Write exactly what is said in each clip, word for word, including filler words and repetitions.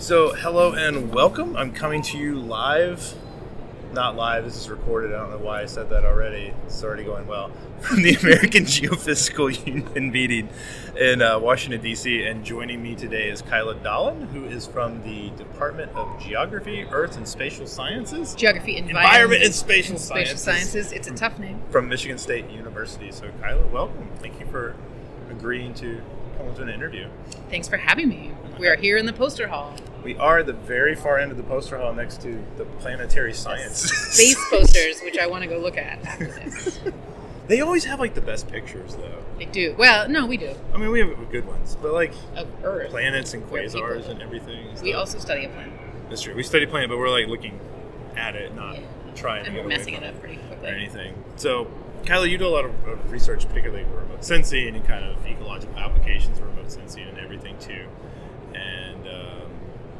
So, hello and welcome. I'm coming to you live. Not live, this is recorded. I don't know why I said that already. It's already going well. From the American Geophysical Union meeting in uh, Washington, D C And joining me today is Kyla Dahlin, who is from the Department of Geography, Earth, and Spatial Sciences. Geography, Environment, Environment and Spatial, and Spatial Sciences. Sciences. It's a tough name. From Michigan State University. So, Kyla, welcome. Thank you for agreeing to come to an interview. Thanks for having me. We are here in the poster hall. We are at the very far end of the poster hall next to the planetary science. Space posters, which I want to go look at after this. They always have, like, the best pictures, though. They do. Well, no, we do. I mean, we have good ones, but, like, of Earth. Planets and quasars and everything. We also study a planet. That's true. We study planet, but we're, like, looking at it, not yeah. trying and to we're get messing away it up pretty quickly. or anything. So, Kyla, you do a lot of, of research, particularly for remote sensing and kind of ecological applications of remote sensing and everything, too. And, um,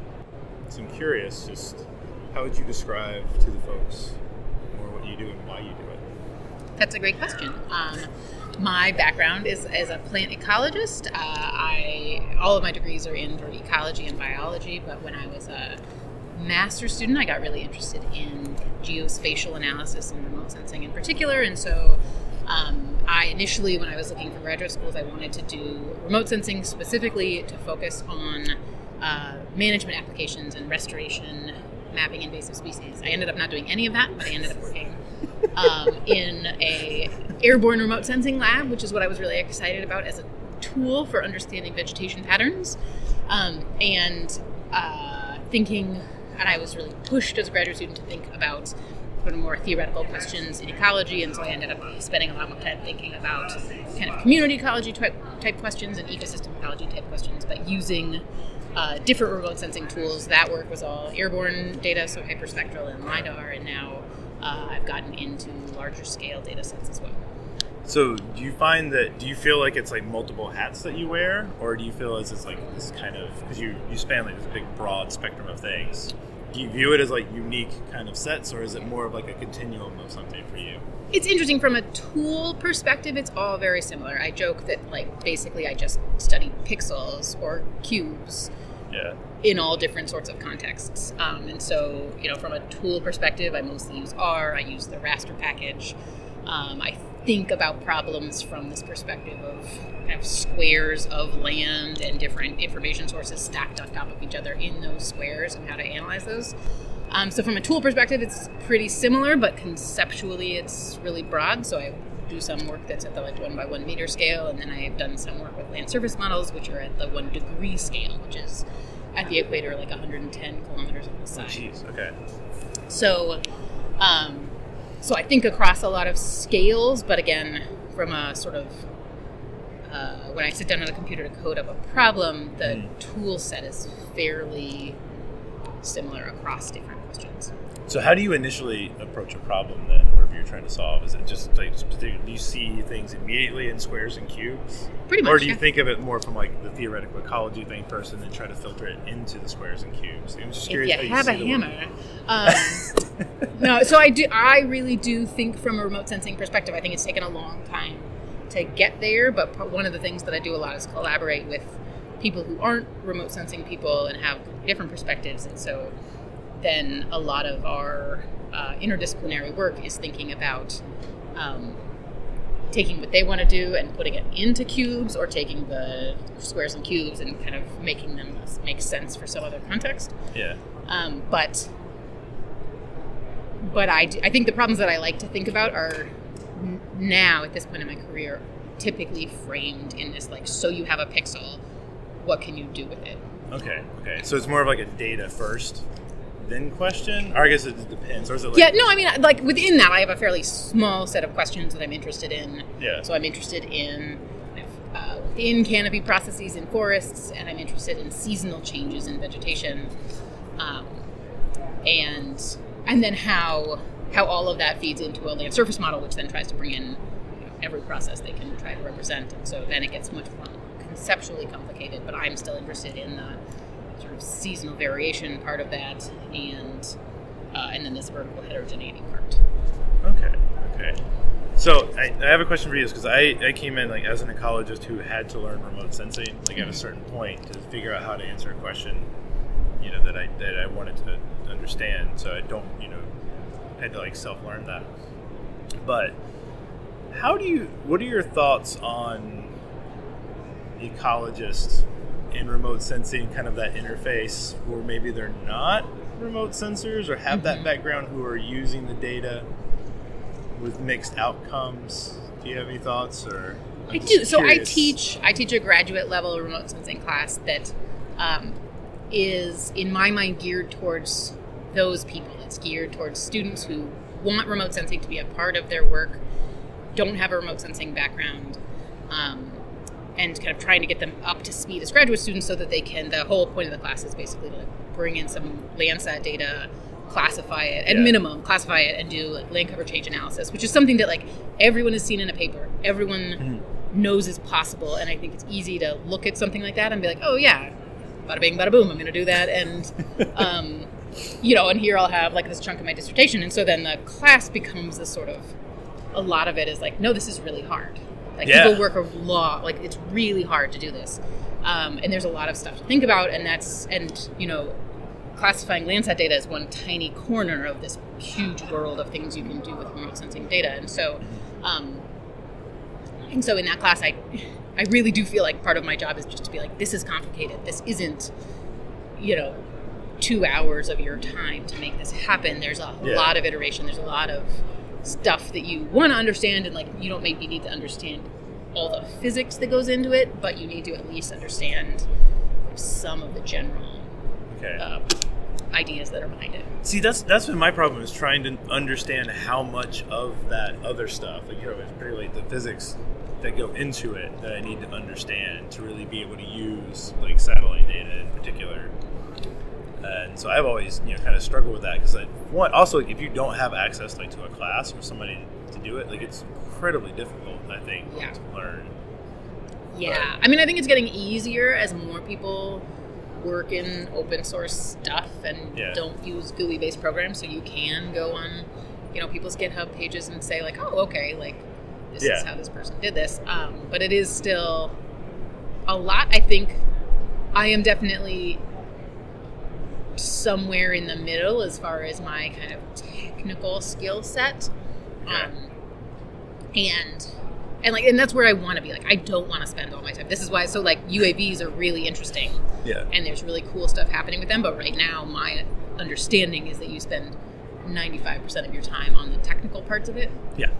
so I'm curious, just how would you describe to the folks more what you do and why you do it? That's a great question. Um, my background is as a plant ecologist. Uh, I all of my degrees are in sort of ecology and biology, but when I was a master's student, I got really interested in geospatial analysis and remote sensing in particular, and so um, I initially, when I was looking for graduate schools, I wanted to do remote sensing specifically to focus on uh, management applications and restoration, mapping invasive species. I ended up not doing any of that, but I ended up working um, in a airborne remote sensing lab, which is what I was really excited about as a tool for understanding vegetation patterns, um, and uh, thinking, and I was really pushed as a graduate student to think about sort of more theoretical questions in ecology, and so I ended up spending a lot more time thinking about kind of community ecology type, type questions and ecosystem ecology type questions, but using uh, different remote sensing tools. That work was all airborne data, so hyperspectral and LiDAR, and now uh, I've gotten into larger scale data sets as well. So do you find that, do you feel like it's like multiple hats that you wear, or do you feel as it's like this kind of, because you, you span like this big broad spectrum of things, do you view it as like unique kind of sets, or is it more of like a continuum of something for you? It's interesting from a tool perspective. It's all very similar. I joke that like basically I just study pixels or cubes yeah. in all different sorts of contexts. Um, and so, you know, from a tool perspective, I mostly use R. I use the raster package. Um, I think about problems from this perspective of kind of squares of land and different information sources stacked on top of each other in those squares and how to analyze those. Um, so from a tool perspective, it's pretty similar, but conceptually it's really broad. So I do some work that's at the like one by one meter scale, and then I've done some work with land surface models, which are at the one degree scale, which is at the equator, like one hundred ten kilometers on the side. Oh, jeez, okay. So, um, So I think across a lot of scales, but again, from a sort of, uh, when I sit down at a computer to code up a problem, the mm. tool set is fairly similar across different questions. So how do you initially approach a problem then, whatever you're trying to solve? Is it just like, do you see things immediately in squares and cubes? Pretty much, Or do you yeah. think of it more from like the theoretical ecology thing first and then try to filter it into the squares and cubes? I'm just curious if you how you have see a the hammer. Um, no, so I do. I really do think from a remote sensing perspective, I think it's taken a long time to get there, but one of the things that I do a lot is collaborate with people who aren't remote sensing people and have different perspectives, and so then a lot of our uh, interdisciplinary work is thinking about um, taking what they want to do and putting it into cubes, or taking the squares and cubes and kind of making them make sense for some other context. Yeah. Um, but but I, do, I think the problems that I like to think about are n- now, at this point in my career, typically framed in this, like, so you have a pixel, what can you do with it? Okay, okay. So it's more of like a data first, then question? Or I guess it depends. Or is it like... Yeah, no, I mean, like, within that, I have a fairly small set of questions that I'm interested in. Yeah. So I'm interested in uh, within canopy processes in forests, and I'm interested in seasonal changes in vegetation, um, and and then how how all of that feeds into a land surface model, which then tries to bring in, you know, every process they can try to represent. And so then it gets much more conceptually complicated, but I'm still interested in the sort of seasonal variation part of that, and uh, and then this vertical heterogeneity part. Okay, okay. So I, I have a question for you, because I, I came in like as an ecologist who had to learn remote sensing, like mm-hmm. at a certain point, to figure out how to answer a question you know, that I that I wanted to understand. So I don't, you know, I had to like self-learn that. But how do you? What are your thoughts on ecologists in remote sensing, kind of that interface where maybe they're not remote sensors or have mm-hmm. that background, who are using the data with mixed outcomes? Do you have any thoughts? Or I'm I do. So curious. I teach. I teach a graduate level remote sensing class that um, is, in my mind, geared towards those people. It's geared towards students who want remote sensing to be a part of their work, don't have a remote sensing background, um, and kind of trying to get them up to speed as graduate students so that they can, the whole point of the class is basically to like bring in some Landsat data, classify it, at yeah. minimum, classify it, and do like land cover change analysis, which is something that like everyone has seen in a paper. Everyone mm-hmm. knows is possible, and I think it's easy to look at something like that and be like, oh yeah, bada bing, bada boom, I'm going to do that, and um, you know, and here I'll have like this chunk of my dissertation, and so then the class becomes this sort of, a lot of it is like, no, this is really hard. Like yeah. people work a lot, like it's really hard to do this. Um, and there's a lot of stuff to think about, and that's, and you know, classifying Landsat data is one tiny corner of this huge world of things you can do with remote sensing data. And so, um, and so in that class, I, I really do feel like part of my job is just to be like, this is complicated. This isn't, you know, two hours of your time to make this happen. There's a yeah. lot of iteration. There's a lot of stuff that you want to understand, and like you don't maybe need to understand all the physics that goes into it, but you need to at least understand some of the general okay. uh, ideas that are behind it. See, that's that's been my problem, is trying to understand how much of that other stuff, like, you know, it's pretty late, the physics that go into it that I need to understand to really be able to use like satellite data in particular. And so I've always, you know, kind of struggled with that, because like, one, also like, if you don't have access like to a class or somebody to do it, like it's incredibly difficult, I think, yeah. to learn. Yeah, but, I mean, I think it's getting easier as more people work in open source stuff and yeah. don't use G U I-based programs, so you can go on, you know, people's GitHub pages and say like, oh, okay, like this yeah. is how this person did this. Um, but it is still a lot. I think I am definitely somewhere in the middle as far as my kind of technical skill set, um, and and like and that's where I want to be. Like, I don't want to spend all my time. This is why. So like U A Vs are really interesting, yeah, and there's really cool stuff happening with them. But right now, my understanding is that you spend ninety-five percent of your time on the technical parts of it. Yeah,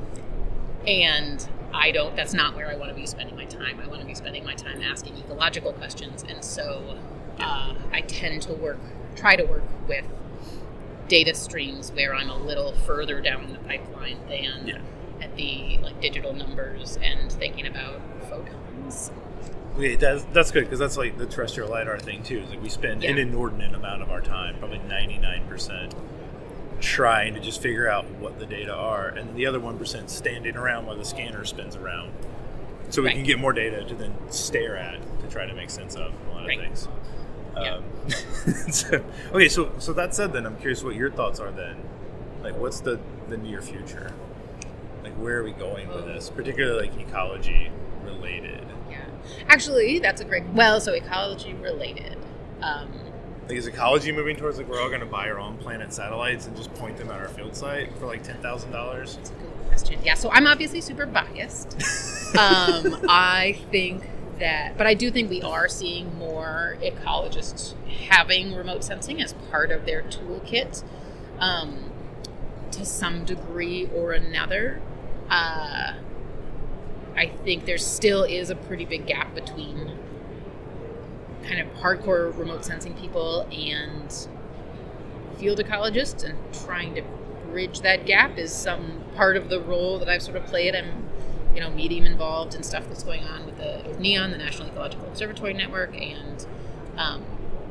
and I don't. That's not where I want to be spending my time. I want to be spending my time asking ecological questions, and so uh, I tend to work. try to work with data streams where I'm a little further down the pipeline than yeah. at the like digital numbers and thinking about photons. Okay, that's, that's good, because that's like the terrestrial LiDAR thing too. Is like we spend yeah. an inordinate amount of our time, probably ninety-nine percent, trying to just figure out what the data are, and the other one percent standing around while the scanner spins around, so we right. can get more data to then stare at to try to make sense of a lot of right. things. Yeah. Um, so, okay, so so that said, then I'm curious what your thoughts are then. Like, what's the, the near future? Like, where are we going with this? Particularly, like, ecology related. Yeah. Actually, that's a great... Well, so ecology related. Um, like, is ecology moving towards, like, we're all going to buy our own planet satellites and just point them at our field site for, like, ten thousand dollars? That's a good question. Yeah, so I'm obviously super biased. um, I think... that, but I do think we are seeing more ecologists having remote sensing as part of their toolkit, um, to some degree or another. Uh, I think there still is a pretty big gap between kind of hardcore remote sensing people and field ecologists, and trying to bridge that gap is some part of the role that I've sort of played. I'm you know, medium involved in stuff that's going on with the with NEON, the National Ecological Observatory Network, and um,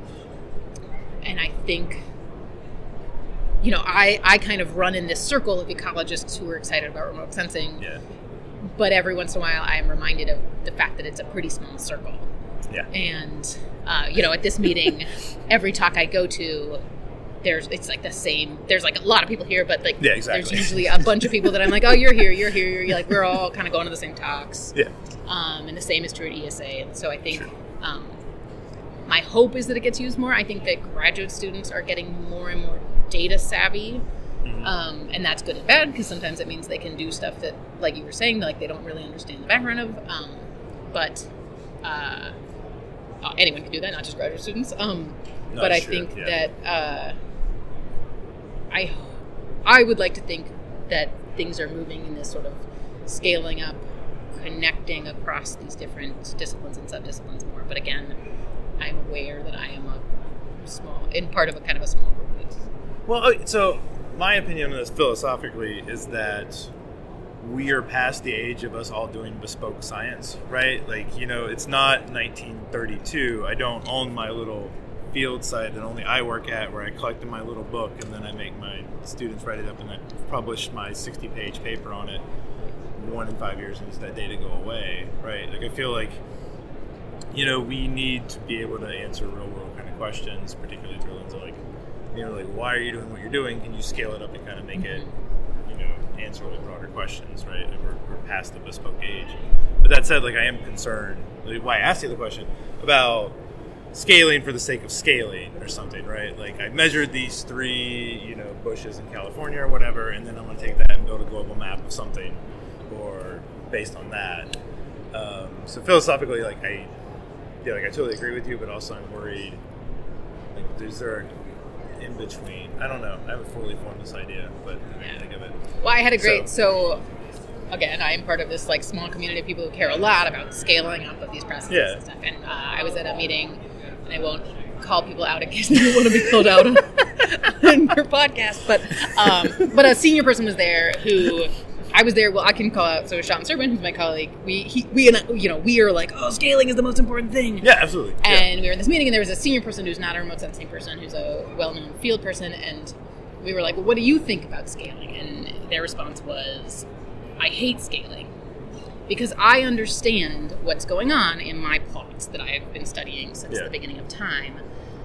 and I think, you know, I, I kind of run in this circle of ecologists who are excited about remote sensing. Yeah. But every once in a while, I am reminded of the fact that it's a pretty small circle. Yeah. And uh, you know, at this meeting, every talk I go to, there's it's like the same. There's like a lot of people here, but like yeah, exactly. there's usually a bunch of people that I'm like, oh, you're here, you're here, you're here. Like we're all kind of going to the same talks. Yeah. Um, and the same is true at E S A. And so I think, um, my hope is that it gets used more. I think that graduate students are getting more and more data savvy. Mm-hmm. Um, and that's good and bad, because sometimes it means they can do stuff that, like you were saying, like they don't really understand the background of. Um, but uh, uh, anyone can do that, not just graduate students. Um, but I true, think yeah. that uh, I I would like to think that things are moving in this sort of scaling up, connecting across these different disciplines and subdisciplines more. But again, I'm aware that I am a small, in part of a kind of a small group. Well, so my opinion on this philosophically is that we are past the age of us all doing bespoke science, right? Like, you know, it's not nineteen thirty-two. I don't own my little field site that only I work at, where I collect in my little book and then I make my students write it up and I publish my sixty-page paper on it. One in five years, and does that data go away, right? Like, I feel like, you know, we need to be able to answer real world kind of questions, particularly through the lens of, like, you know, like, why are you doing what you're doing? Can you scale it up and kind of make it, you know, answer like broader questions, right? Like, we're, we're past the bespoke age. But that said, like, I am concerned, like, why I asked you the question about scaling for the sake of scaling or something, right? Like, I measured these three, you know, bushes in California or whatever, and then I'm going to take that and build a global map of something, or based on that. Um, so philosophically, like, I, yeah, like, I totally agree with you, but also I'm worried, like, is there in between? I don't know. I haven't fully formed this idea, but I yeah. think of it. Well, I had a great, so, so again, I am part of this, like, small community of people who care a lot about scaling up of these processes yeah. and stuff. And uh, I was at a meeting, and I won't call people out in case they don't want to be called out on, on your podcast, but um, but a senior person was there who, I was there, well, I can call out, so Sean Serban, who's my colleague, we, he, we, you know, we are like, oh, scaling is the most important thing. Yeah, absolutely. And yeah. we were in this meeting, and there was a senior person who's not a remote sensing person, who's a well-known field person, and we were like, well, what do you think about scaling? And their response was, I hate scaling, because I understand what's going on in my plots that I've been studying since yeah. the beginning of time.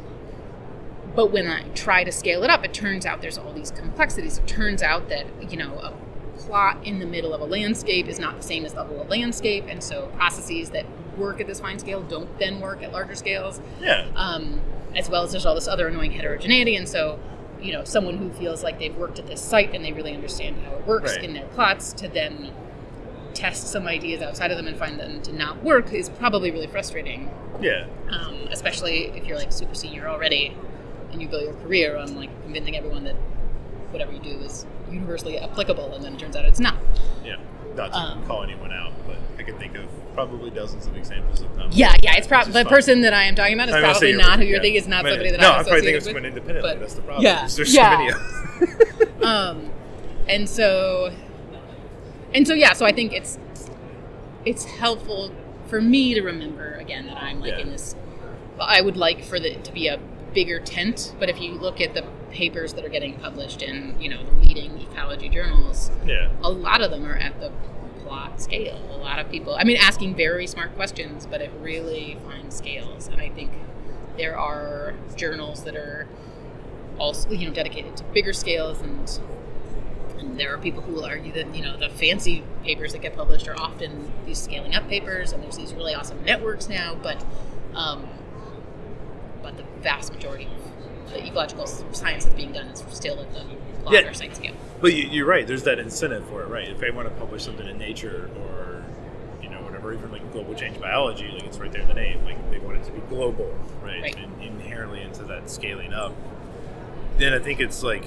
But when I try to scale it up, it turns out there's all these complexities. It turns out that, you know, a plot in the middle of a landscape is not the same as the whole landscape, and so processes that work at this fine scale don't then work at larger scales. Yeah. Um, as well as there's all this other annoying heterogeneity, and so, you know, someone who feels like they've worked at this site and they really understand how it works right. in their plots, to then test some ideas outside of them and find them to not work is probably really frustrating. Yeah. Um, especially if you're like super senior already and you build your career on like convincing everyone that whatever you do is universally applicable, and then it turns out it's not. Yeah. Not to um, call anyone out, but I can think of probably dozens of examples of them. Yeah, yeah. It's probably the fun. person that I am talking about is I'm probably not who you're yeah. thinking. Is not I mean, somebody that no, I'm I'm probably thinking of with, someone independently. but, That's the problem. Yeah, There's yeah. so many of them. um, and so, and so, yeah. So I think it's it's helpful for me to remember again that I'm like yeah. in this. I would like for the to be a bigger tent, but if you look at the papers that are getting published in, you know, the leading ecology journals, yeah. a lot of them are at the plot scale. A lot of people, I mean, asking very smart questions, but at really fine scales. And I think there are journals that are also, you know, dedicated to bigger scales, and and there are people who will argue that, you know, the fancy papers that get published are often these scaling up papers, and there's these really awesome networks now, but um, but the vast majority of the ecological science that's being done is still at the plot yeah. or site scale. But you, you're right. There's that incentive for it, right? If they want to publish something in Nature or, you know, whatever, even like global change biology, like it's right there in the name. Like they want it to be global, right? right. And inherently into that scaling up. Then I think it's like,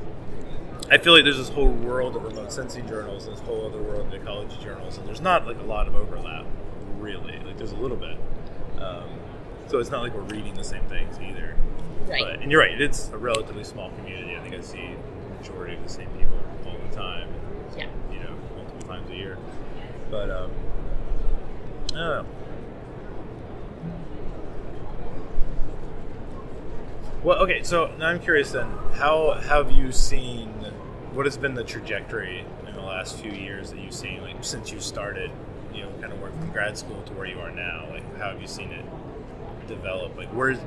I feel like there's this whole world of remote sensing journals and this whole other world of ecology journals, and there's not like a lot of overlap, really. Like there's a little bit. Um, so it's not like we're reading the same things either. Right. But, and you're right, it's a relatively small community. I think I see the majority of the same people all the time. Yeah. You know, multiple times a year. But, um, I don't know. Well, okay, so now I'm curious then, how have you seen, what has been the trajectory in the last few years that you've seen, like, since you started, you know, kind of working from grad school to where you are now? Like, how have you seen it develop? Like, where's,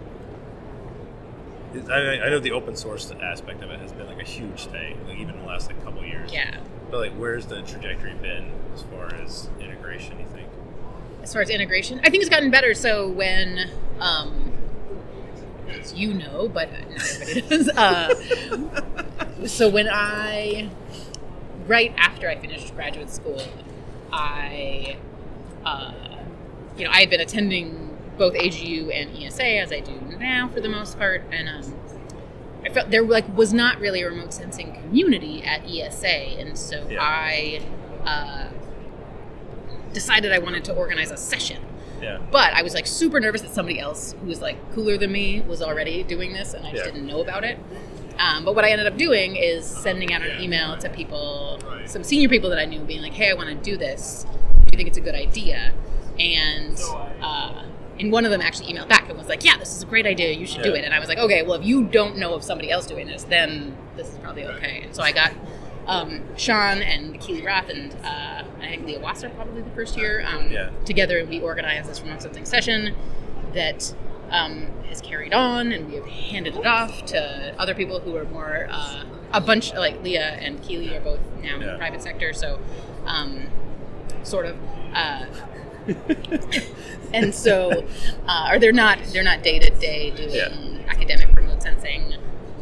I, I know the open source aspect of it has been, like, a huge thing, like, even in the last, like, couple years. Yeah. But, like, where's the trajectory been as far as integration, you think? As far as integration, I think it's gotten better. So when, um, as you know, but not everybody does. Uh, so when I, right after I finished graduate school, I, uh, you know, I had been attending both A G U and E S A, as I do now for the most part, and um, I felt there like was not really a remote sensing community at E S A, and so yeah. I uh, decided I wanted to organize a session. Yeah. But I was like super nervous that somebody else who was like cooler than me was already doing this, and I just yeah. didn't know about it. Um, but what I ended up doing is sending out an email to people, some senior people that I knew, being like, "Hey, I want to do this. Do you think it's a good idea?" And uh, and one of them actually emailed back and was like, "Yeah, this is a great idea. You should yeah. do it." And I was like, "Okay, well, if you don't know of somebody else doing this, then this is probably okay." And so I got um, Sean and Keely Roth and uh, I think Leah Wasser probably the first year um, yeah. together, and we organized this remote sensing session that um, has carried on, and we have handed it off to other people who are more uh, a bunch like Leah and Keely are both now in yeah. the private sector, so um, sort of. Uh, and so, uh, or they're not they're not day to day doing yeah. academic remote sensing,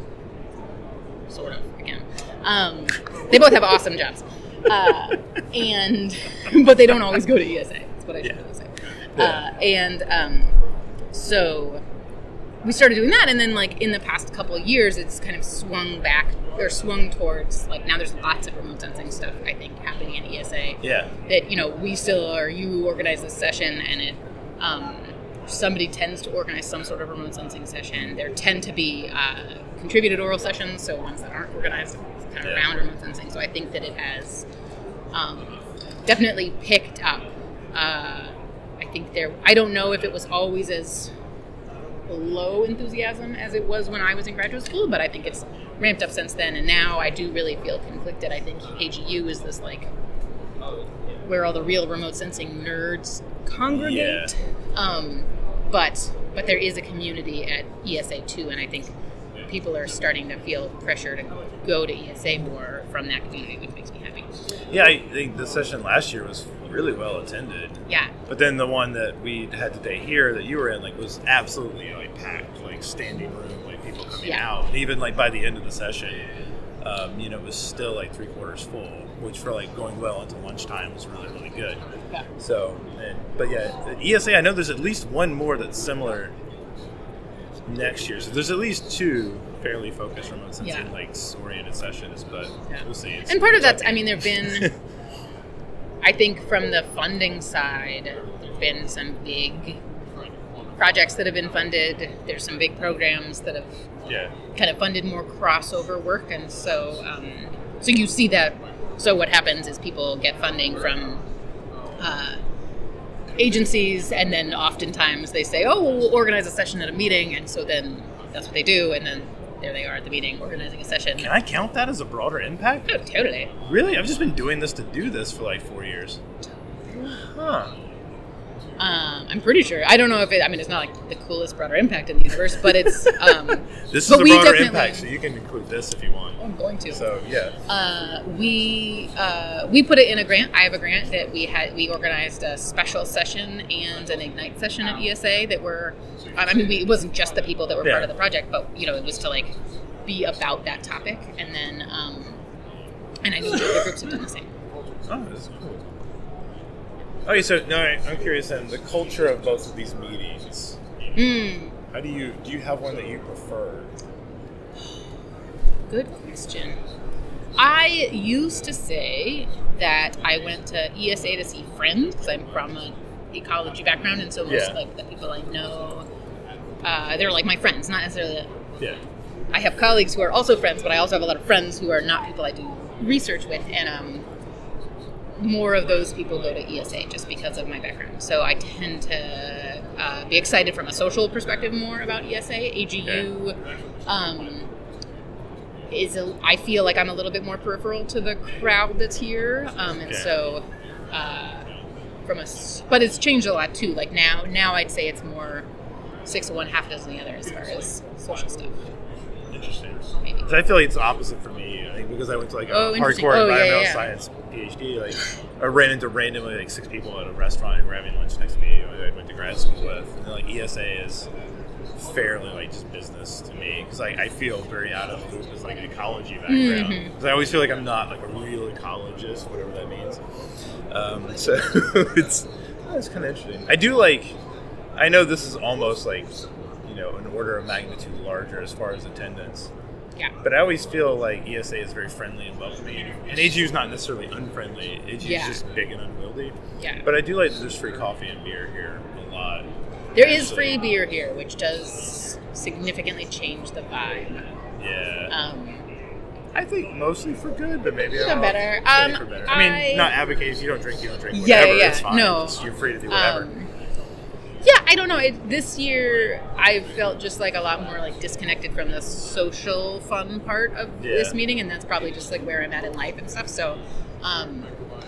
sort of again. Um, they both have awesome jobs, uh, and but they don't always go to E S A. That's what I should yeah. really say. Yeah. Uh, and um, so we started doing that, and then like in the past couple of years, it's kind of swung back or swung towards like now there's lots of remote sensing stuff I think happening in E S A. Yeah. That you know we still or you organize this session, and it um, somebody tends to organize some sort of remote sensing session. There tend to be uh, contributed oral sessions, so ones that aren't organized kind of yeah. around remote sensing. So I think that it has um, definitely picked up. Uh, I think there. I don't know if it was always as low enthusiasm as it was when I was in graduate school, but I think it's ramped up since then, and now I do really feel conflicted. I think A G U is this like where all the real remote sensing nerds congregate, yeah. um, but but there is a community at E S A too, and I think people are starting to feel pressure to go to E S A more from that community, which makes me happy. Yeah, I think the session last year was really well attended. Yeah. But then the one that we had today here that you were in, like, was absolutely like packed, like standing room, like people coming yeah. out. Even like by the end of the session, um, you know, it was still like three quarters full, which for like going well into lunchtime was really really good. Yeah. So, and, but yeah, at E S A, I know there's at least one more that's similar next year. So there's at least two fairly focused remote sensing yeah. like oriented sessions, but yeah. we'll see. It's, and part of it's that's, I mean, there've been. I think from the funding side, there have been some big projects that have been funded. There's some big programs that have yeah. kind of funded more crossover work. And so um, so you see that. So what happens is people get funding from uh, agencies, and then oftentimes they say, oh, we'll organize a session at a meeting. And so then that's what they do. And then there they are at the meeting organizing a session. Can I count that as a broader impact? Oh, totally. Really? I've just been doing this to do this for like four years. Huh. Um, I'm pretty sure. I don't know if it, I mean, it's not like the coolest broader impact in the universe, but it's... Um, this is a broader impact, so you can include this if you want. I'm going to. So, yeah. Uh, we uh, we put it in a grant. I have a grant that we had. We organized a special session and an Ignite session at E S A that were... I mean, we, it wasn't just the people that were yeah. part of the project, but, you know, it was to, like, be about that topic. And then... Um, and I know other groups have done the same. Oh, that's cool. Okay, so now I'm curious then, the culture of both of these meetings. Mm. How do you, do you have one that you prefer? Good question. I used to say that I went to E S A to see friends, because I'm from an ecology background, and so most yeah. like the people I know, uh, they're like my friends, not necessarily... Yeah. I have colleagues who are also friends, but I also have a lot of friends who are not people I do research with, and um, more of those people go to E S A just because of my background. So I tend to uh, be excited from a social perspective more about E S A. A G U um, is, a, I feel like I'm a little bit more peripheral to the crowd that's here, um, and so uh, from a, but it's changed a lot too. Like now, now I'd say it's more six of one, half a dozen the other as far as social stuff. Interesting. Maybe. I feel like it's opposite for me. I think because I went to like a oh, hardcore oh, environmental yeah, yeah. science PhD, like I ran into randomly like six people at a restaurant who were having lunch next to me. I went to grad school with, and then, like E S A is fairly like just business to me because like I feel very out of the loop as like an ecology background because mm-hmm. I always feel like I'm not like a real ecologist, whatever that means. Um, so it's it's kind of interesting. I do like. I know this is almost like you know an order of magnitude larger as far as attendance. Yeah. But I always feel like E S A is very friendly and welcoming, and A G U is not necessarily unfriendly. A G U yeah. is just big and unwieldy. Yeah. But I do like that there's free coffee and beer here a lot. There actually. is free beer here, which does significantly change the vibe. Yeah. Um, I think mostly for good, but maybe for better. Um, for better. I mean, I, not advocate if you don't drink, you don't drink. Yeah, whatever. yeah. It's fine. No, it's, you're free to do whatever. Um, Yeah, I don't know. It, this year, I felt just like a lot more like disconnected from the social fun part of yeah. this meeting, and that's probably just like where I'm at in life and stuff. So, um,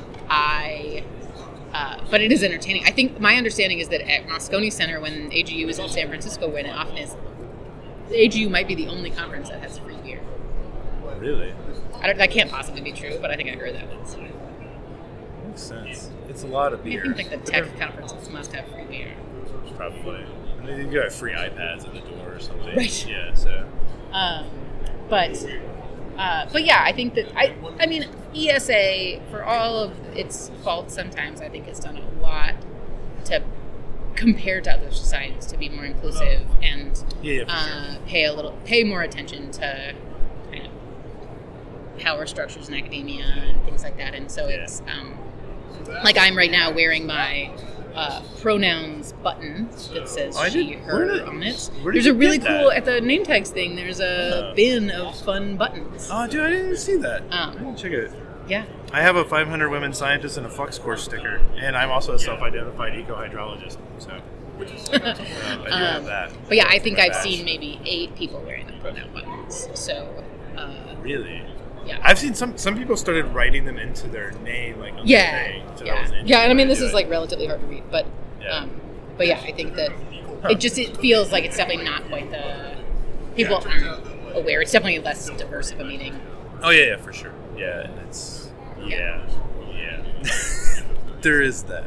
I, uh, but it is entertaining. I think my understanding is that at Moscone Center, when A G U is in San Francisco, when it often is, A G U might be the only conference that has free beer. Really? I don't, that can't possibly be true, but I think I heard that once. Makes sense. It's a lot of beer. I think like the tech conferences must have free beer. Probably. I mean, you got free iPads at the door or something. Right. Yeah, so. Um, but, uh, but yeah, I think that, I I mean, E S A, for all of its faults sometimes, I think has done a lot to, compare to other societies, to be more inclusive and yeah, yeah, uh, sure. pay a little, pay more attention to kind of power structures in academia and things like that. And so yeah. it's, um, like I'm right now wearing my Uh, pronouns button that says oh, she, did, her did, on it. There's a really cool, that? at the name tags thing, there's a uh, bin of fun buttons. Oh, dude, I didn't see that. Um, I didn't check it. Yeah. I have a five hundred women scientists and a flux course sticker, and I'm also a self-identified eco-hydrologist, so uh, I do um, have that. But yeah, I think I've badge. seen maybe eight people wearing the pronoun buttons, so... Uh, really? Yeah. I've seen some some people started writing them into their name, like on yeah, the thing. So yeah, yeah. And I mean, this is like relatively hard to read, but yeah. Um, but yeah, I think that huh. it just it feels like it's definitely not quite the people yeah. aren't aware. It's definitely less diverse of a meeting. Oh yeah, yeah, for sure. Yeah, and it's yeah, yeah. yeah. There is that.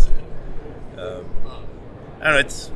Um, I don't know. It's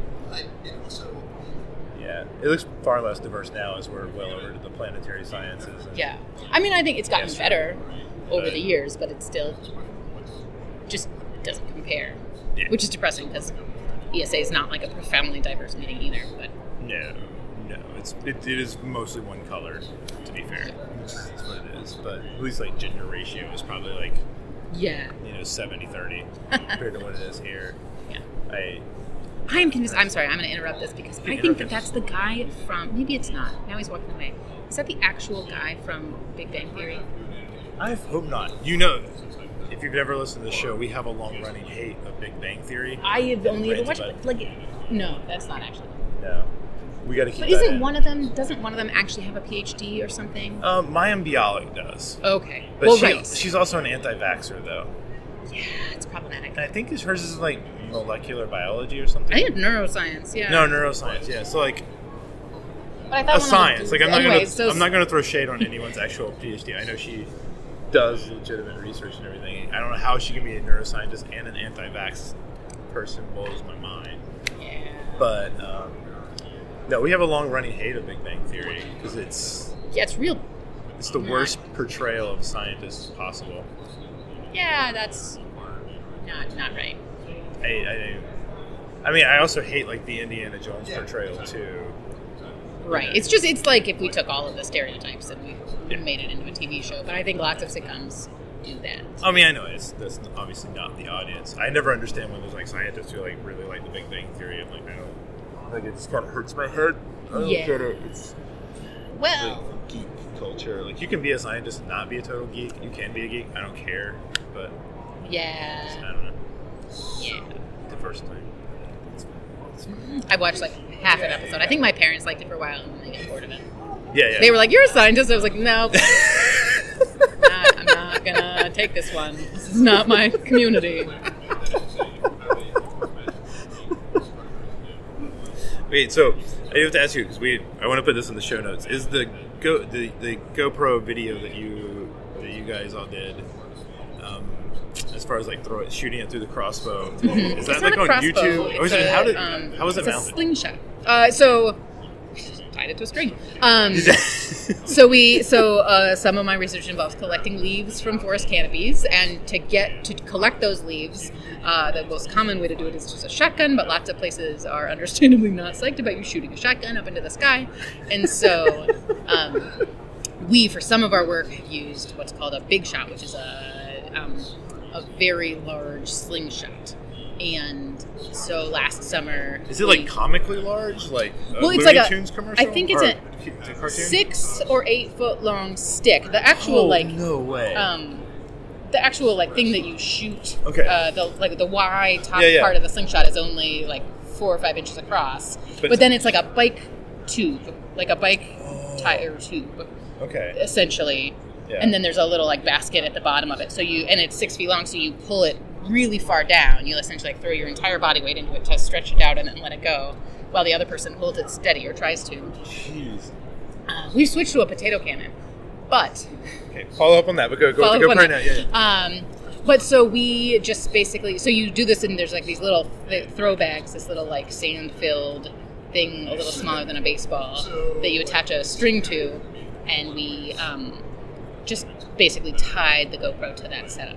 yeah. It looks far less diverse now as we're well over to the planetary sciences. And yeah, I mean, I think it's gotten history. better over but, the years, but it still just doesn't compare, yeah. which is depressing because E S A is not like a profoundly diverse meeting either. But no, no, it's it, it is mostly one color. To be fair, that's what it is. But at least like gender ratio is probably like yeah, you know, seventy thirty compared to what it is here. Yeah, I. I am convinced. I'm sorry. I'm going to interrupt this because I think that that's the guy from. Maybe it's not. Now he's walking away. Is that the actual guy from Big Bang Theory? I hope not. You know, if you've ever listened to the show, we have a long-running hate of Big Bang Theory. I have only ever watched it. Like, no, that's not actually. No, we got to keep. But that isn't in. one of them? Doesn't one of them actually have a P H D or something? Um, Mayim Bialik does. Okay. But well, she, right. she's also an anti-vaxxer, though. Yeah, it's problematic. And I think hers is like molecular biology or something. I think it's neuroscience. Yeah. No, neuroscience. Yeah, so like. But I thought a science. Like I'm not anyways, gonna those... I'm not gonna throw shade on anyone's actual P H D. I know she does legitimate research and everything. I don't know how she can be a neuroscientist and an anti-vax person. Blows my mind. Yeah. But um, no, we have a long-running hate of Big Bang Theory because it's yeah, it's real. It's the not... worst portrayal of scientists possible. Yeah, that's not not right. I, I I mean, I also hate like the Indiana Jones portrayal too. Right. It's just, it's like if we took all of the stereotypes and we yeah. made it into a T V show. But I think lots of sitcoms do that. I mean, I know it's that's obviously not the audience. I never understand when there's like scientists who like really like the Big Bang Theory. I'm like, I don't, like it just kind of hurts my head. I don't yeah. get it. It's well, like geek culture. Like you can be a scientist and not be a total geek. You can be a geek. I don't care. But yeah, just, I don't know. Yeah. The first time. I watched like half an episode. I think my parents liked it for a while and then they got bored of it. Yeah, yeah. They were like, "You're a scientist." I was like, "No, nah, I'm not gonna take this one. This is not my community." Wait, so I have to ask you because we I want to put this in the show notes. Is the go the, the GoPro video that you that you guys all did? Um, as far as like throw it, shooting it through the crossbow, mm-hmm. is that it's like not on crossbow. YouTube? It's or is a, it, how did um, how was it it's mounted? A slingshot. Uh, so tied it to a string. Um, so we so uh, some of my research involves collecting leaves from forest canopies, and to get to collect those leaves, uh, the most common way to do it is just a shotgun. But lots of places are understandably not psyched about you shooting a shotgun up into the sky, and so um, we, for some of our work, have used what's called a big shot, which is a um, a very large slingshot. And so last summer, is it we, like comically large, like a well, it's Looney like a, Tunes commercial? I think it's or a a cartoon? six or eight foot long stick. The actual oh, like no way. um, the actual like thing that you shoot. Okay. Uh, the like the Y top Yeah, yeah. part of the slingshot is only like four or five inches across, But- but, then it's like a bike tube, like a bike Oh. tire tube, Okay. essentially. Yeah. And then there's a little like basket at the bottom of it. So you and it's six feet long, so you pull it really far down. You'll essentially like throw your entire body weight into it to stretch it out and then let it go, while the other person holds it steady or tries to. Jeez. Uh, we've switched to a potato cannon, but Okay, follow up on that. But go go, follow go up on right that. now. Yeah, yeah. Um, but so we just basically so you do this and there's like these little th- throw bags, this little like sand filled thing, a little smaller than a baseball, that you attach a string to, and we um, just basically tied the GoPro to that setup.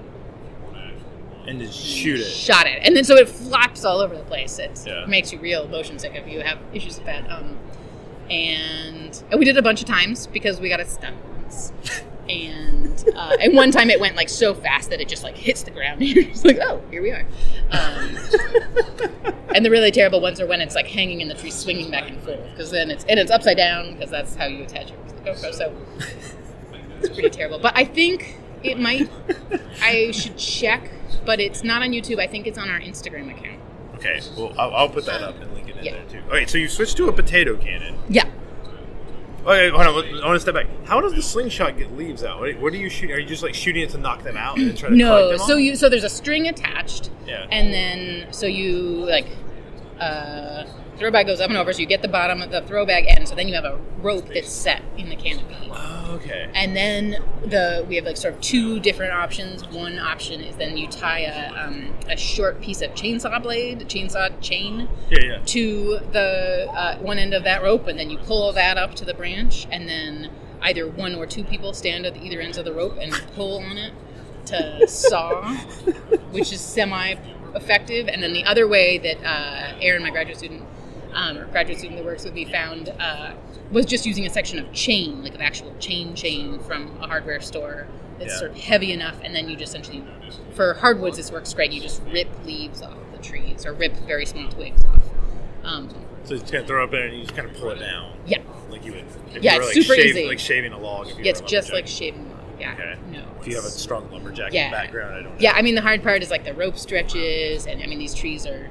And just shoot it. Shot it, and then so it flops all over the place. It Yeah. makes you real motion sick if you have issues with that. Um, and, and we did it a bunch of times because we got it stuck once. And uh, and one time it went like so fast that it just like hits the ground. And you're just like, oh, here we are. Um, and the really terrible ones are when it's like hanging in the tree, swinging back and forth, because then it's and it's upside down because that's how you attach it to the GoPro. So it's pretty terrible. But I think it might. I should check, but it's not on YouTube. I think it's on our Instagram account. Okay, well, I'll, I'll put that up and link it in Yeah. there too. Okay, so you switched to a potato cannon. Yeah. Okay, hold on. I want to step back. How does the slingshot get leaves out? What, what are you shooting? Are you just like shooting it to knock them out and then try to No, collect them so all? you so there's a string attached, Yeah. and then so you like uh, throw bag goes up and over, so you get the bottom of the throw bag end, so then you have a rope that's set in the canopy, Oh, okay. and then the we have like sort of two different options. One option is then you tie a um, a short piece of chainsaw blade, chainsaw chain, Yeah, yeah. to the uh, one end of that rope, and then you pull that up to the branch, and then either one or two people stand at either ends of the rope and pull on it to saw, which is semi-effective. And then the other way that uh, Erin, my graduate student, um, or graduate student that works with me, found uh, was just using a section of chain, like of actual chain chain from a hardware store that's Yeah. sort of heavy enough, and then you just essentially, for hardwoods this works great, you just rip leaves off the trees, or rip very small twigs off. Um, So you just kind of throw it up there and you just kind of pull it down. yeah. Like you would. If Yeah, you were it's like super shave, easy. Like shaving a log. If you Yeah, it's were a just like lumberjack. shaving log. Yeah. Okay. No. If you have a it's- strong lumberjack Yeah. background, I don't know. Yeah, I mean the hard part is like the rope stretches, and I mean these trees are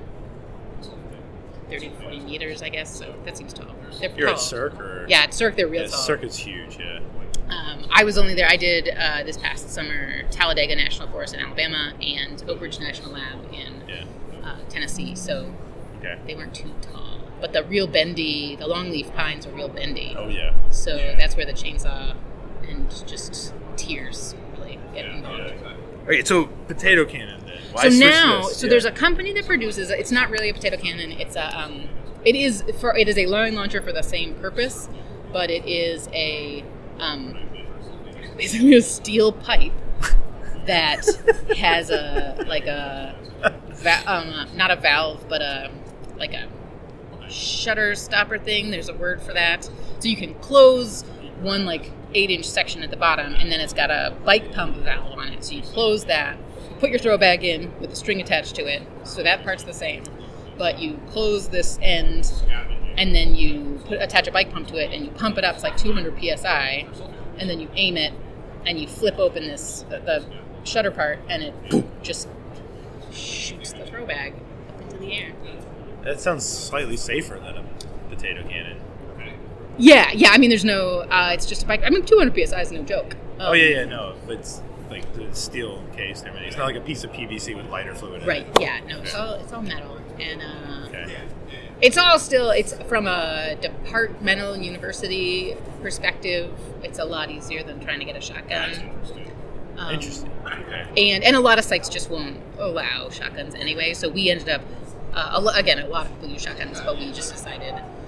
thirty to forty meters, I guess. So that seems tall. They're You're tall. at Cirque or? Yeah, at Cirque they're real Yeah, tall. Circuit's huge, yeah. Um, I was only there. I did uh, this past summer Talladega National Forest in Alabama and Oak Ridge National Lab in Yeah. uh, Tennessee. So Okay. they weren't too tall, but the real bendy, the longleaf pines are real bendy. Oh, yeah. So that's where the chainsaw and just tears really get involved. Okay, so potato cannon then. Why So switch to now, this? so Yeah. there's a company that produces. It's not really a potato cannon. It's a. Um, it is for. It is a line launcher for the same purpose, but it is a. Um, basically a steel pipe that has a like a. Va- um, not a valve, but a like a shutter stopper thing. There's a word for that. So you can close one like eight inch section at the bottom, and then it's got a bike pump valve on it. So you close that, put your throw bag in with the string attached to it. So that part's the same, but you close this end, and then you put attach a bike pump to it, and you pump it up. It's like two hundred P S I, and then you aim it, and you flip open this the, the shutter part, and it just shoots the throw bag up into the air. That sounds slightly safer than a potato cannon. Yeah, yeah. I mean, there's no. Uh, it's just a bike. I mean, two hundred P S I is no joke. Um, Oh, yeah, yeah, no. But it's like the steel case and everything. It's not like a piece of P V C with lighter fluid in Right. it. Yeah. No. It's all it's all metal, and uh, Okay. it's all still. It's from a departmental and university perspective. It's a lot easier than trying to get a shotgun. Um, Interesting. Okay. And and a lot of sites just won't allow shotguns anyway. So we ended up, uh, a lo- again, a lot of people use shotguns, but we just decided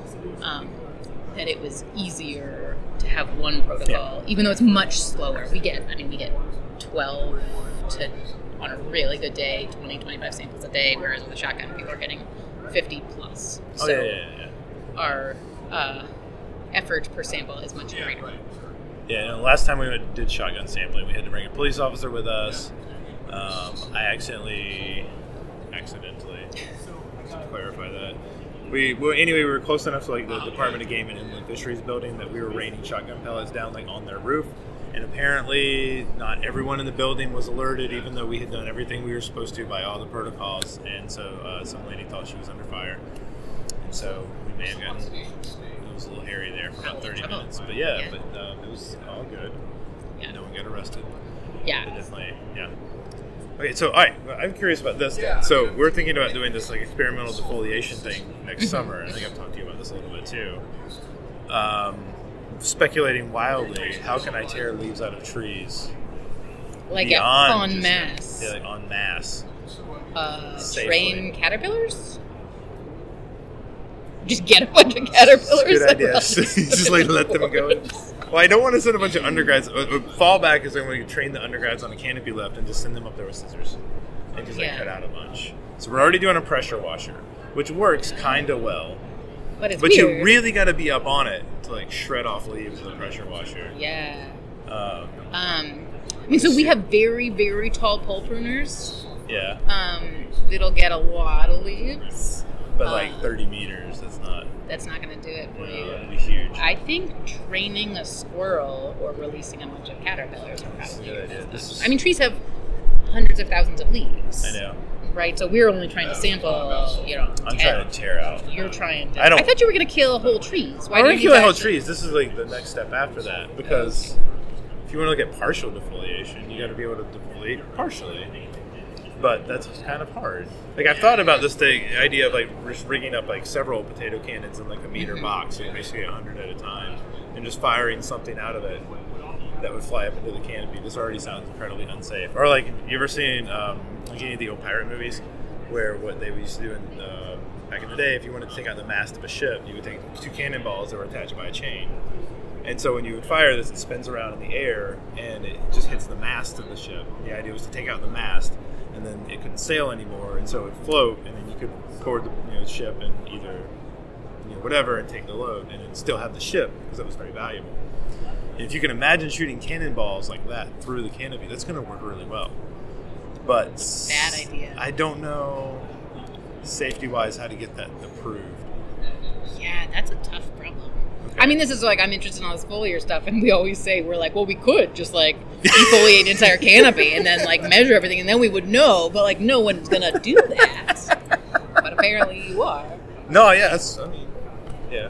um, that it was easier to have one protocol, yeah. even though it's much slower. We get, I mean, we get twelve to, on a really good day, twenty, twenty-five samples a day, whereas with the shotgun, people are getting fifty plus. Oh, so yeah, yeah, yeah. our uh, effort per sample is much greater. Yeah, and the last time we went, did shotgun sampling, we had to bring a police officer with us. Um, I accidentally, accidentally, to clarify that. We well, anyway, we were close enough to like the Department of Game and Inland Fisheries building that we were raining shotgun pellets down like on their roof. And apparently, not everyone in the building was alerted, even though we had done everything we were supposed to by all the protocols. And so, uh, some lady thought she was under fire, and so we may have gotten. It was a little hairy there for about thirty minutes, but yeah, yeah. but um, it was all good. Yeah. No one got arrested. Yeah, but definitely, yeah. Okay, so all right, I'm curious about this. Then. So we're thinking about doing this like experimental defoliation thing next summer. I think I've talked to you about this a little bit too. Um, speculating wildly, how can I tear leaves out of trees? Like en masse. Yeah, like en masse. Uh, train caterpillars. Just get a bunch of caterpillars. Good idea. Just like let them go. Well, I don't want to send a bunch of undergrads. Fallback is I'm going to train the undergrads on a canopy lift and just send them up there with scissors and just like yeah. cut out a bunch. So we're already doing a pressure washer, which works kind of well. But it's But weird. you really got to be up on it to like shred off leaves with a pressure washer. Yeah. Um, um I mean, so we have very, very tall pole pruners. Yeah. Um, that'll get a lot of leaves. But like uh, thirty meters, that's not... That's not going to do it for no, you. It'd be huge. I think training a squirrel or releasing a bunch of caterpillars are probably a good idea. This is... I mean, trees have hundreds of thousands of leaves. I know. Right? So we're only trying to sample, you know, I'm ten. trying to tear out. You're trying to... I don't... I thought you were going to kill whole trees. Why I'm going to kill that? whole trees. This is like the next step after that. Because if you want to look at partial defoliation, you got to be able to defoliate partially. But that's kind of hard. Like, I've thought about this thing, the idea of, like, just rigging up, like, several potato cannons in, like, a meter mm-hmm. box, so basically a hundred at a time, and just firing something out of it that would fly up into the canopy. This already sounds incredibly unsafe. Or, like, you ever seen, um, like, any of the old pirate movies, where what they used to do in, uh, back in the day, if you wanted to take out the mast of a ship, you would take two cannonballs that were attached by a chain. And so when you would fire this, it spins around in the air, and it just hits the mast of the ship. The idea was to take out the mast, and then it couldn't sail anymore, and so it would float, and then you could board the you know, ship and either, you know, whatever, and take the load, and it'd still have the ship, because it was very valuable. And if you can imagine shooting cannonballs like that through the canopy, that's going to work really well. But bad idea. I don't know, safety-wise, how to get that approved. Yeah, that's a tough problem. Okay. I mean, this is like, I'm interested in all this foliar stuff, and we always say, we're like, well, we could just, like, defoliate the entire canopy and then, like, measure everything, and then we would know, but, like, no one's going to do that. But apparently you are. No, yes. I mean, yeah.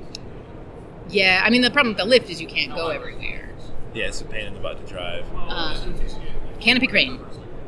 Yeah, I mean, the problem with the lift is you can't go everywhere. Yeah, it's a pain in the butt to drive. Um, canopy crane.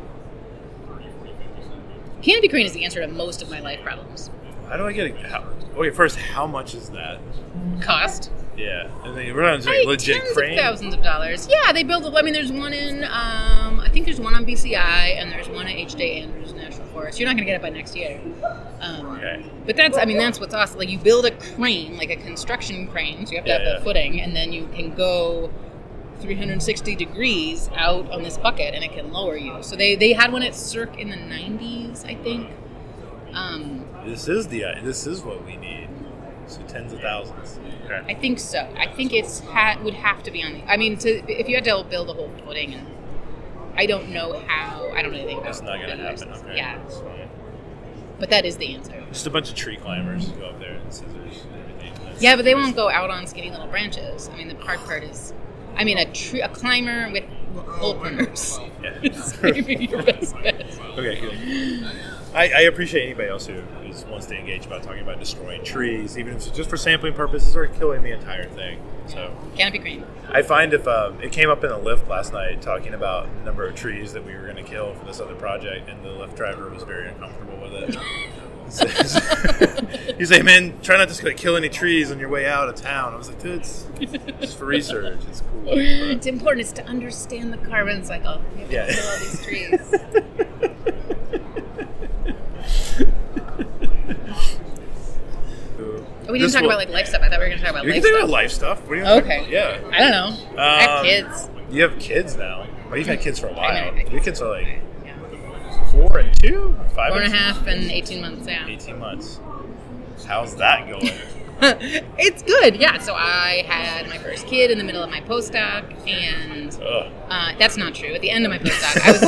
Canopy crane is the answer to most of my life problems. How do I get it? How, okay, first, how much is that? Cost? Yeah. And then we're not like legit tens crane? Of thousands of dollars. Yeah, they build, I mean, there's one in, um, I think there's one on B C I, and there's one at H J Andrews National Forest. You're not going to get it by next year. Um, okay. But that's, I mean, that's what's awesome. Like, you build a crane, like a construction crane, so you have to yeah, have yeah. the footing, and then you can go three hundred sixty degrees out on this bucket, and it can lower you. So they, they had one at Cirque in the nineties, I think. Um, this is the this is what we need. So tens of thousands. Okay. I think so. I think it's ha- would have to be on the. I mean, to, if you had to build a whole footing, and I don't know how. I don't know anything about. That's not going to happen. Okay. Yeah. But that is the answer. Just a bunch of tree climbers go up there and scissors and everything. That's yeah, but they won't go out on skinny little branches. I mean, the hard part is, I mean, a tree, a climber with hole pruners. Yeah. It's maybe your best bet. Okay, good. I, I appreciate anybody else who is, wants to engage about talking about destroying trees, even if it's just for sampling purposes or killing the entire thing. So canopy crane. I find if um, it came up in a Lyft last night talking about the number of trees that we were going to kill for this other project, and the Lyft driver was very uncomfortable with it. He's like, "Man, try not to kill any trees on your way out of town." I was like, "Dude, it's just for research. It's cool." But it's important. It's to understand the carbon cycle. You have yeah. to kill all these trees. we didn't this talk will- about like life stuff. I thought we were going to talk about You life can talk stuff. about life stuff. What are you Oh, talking okay. about? Yeah. I don't know. I have Um, kids. You have kids now. Well, you've had kids for a I know, while. I've had Your kids. kids are like Yeah. four and two? Five Four and a and half and eighteen months, yeah. eighteen months. How's that going? It's good, yeah. So I had my first kid in the middle of my postdoc, and Ugh. uh, that's not true. At the end of my postdoc, I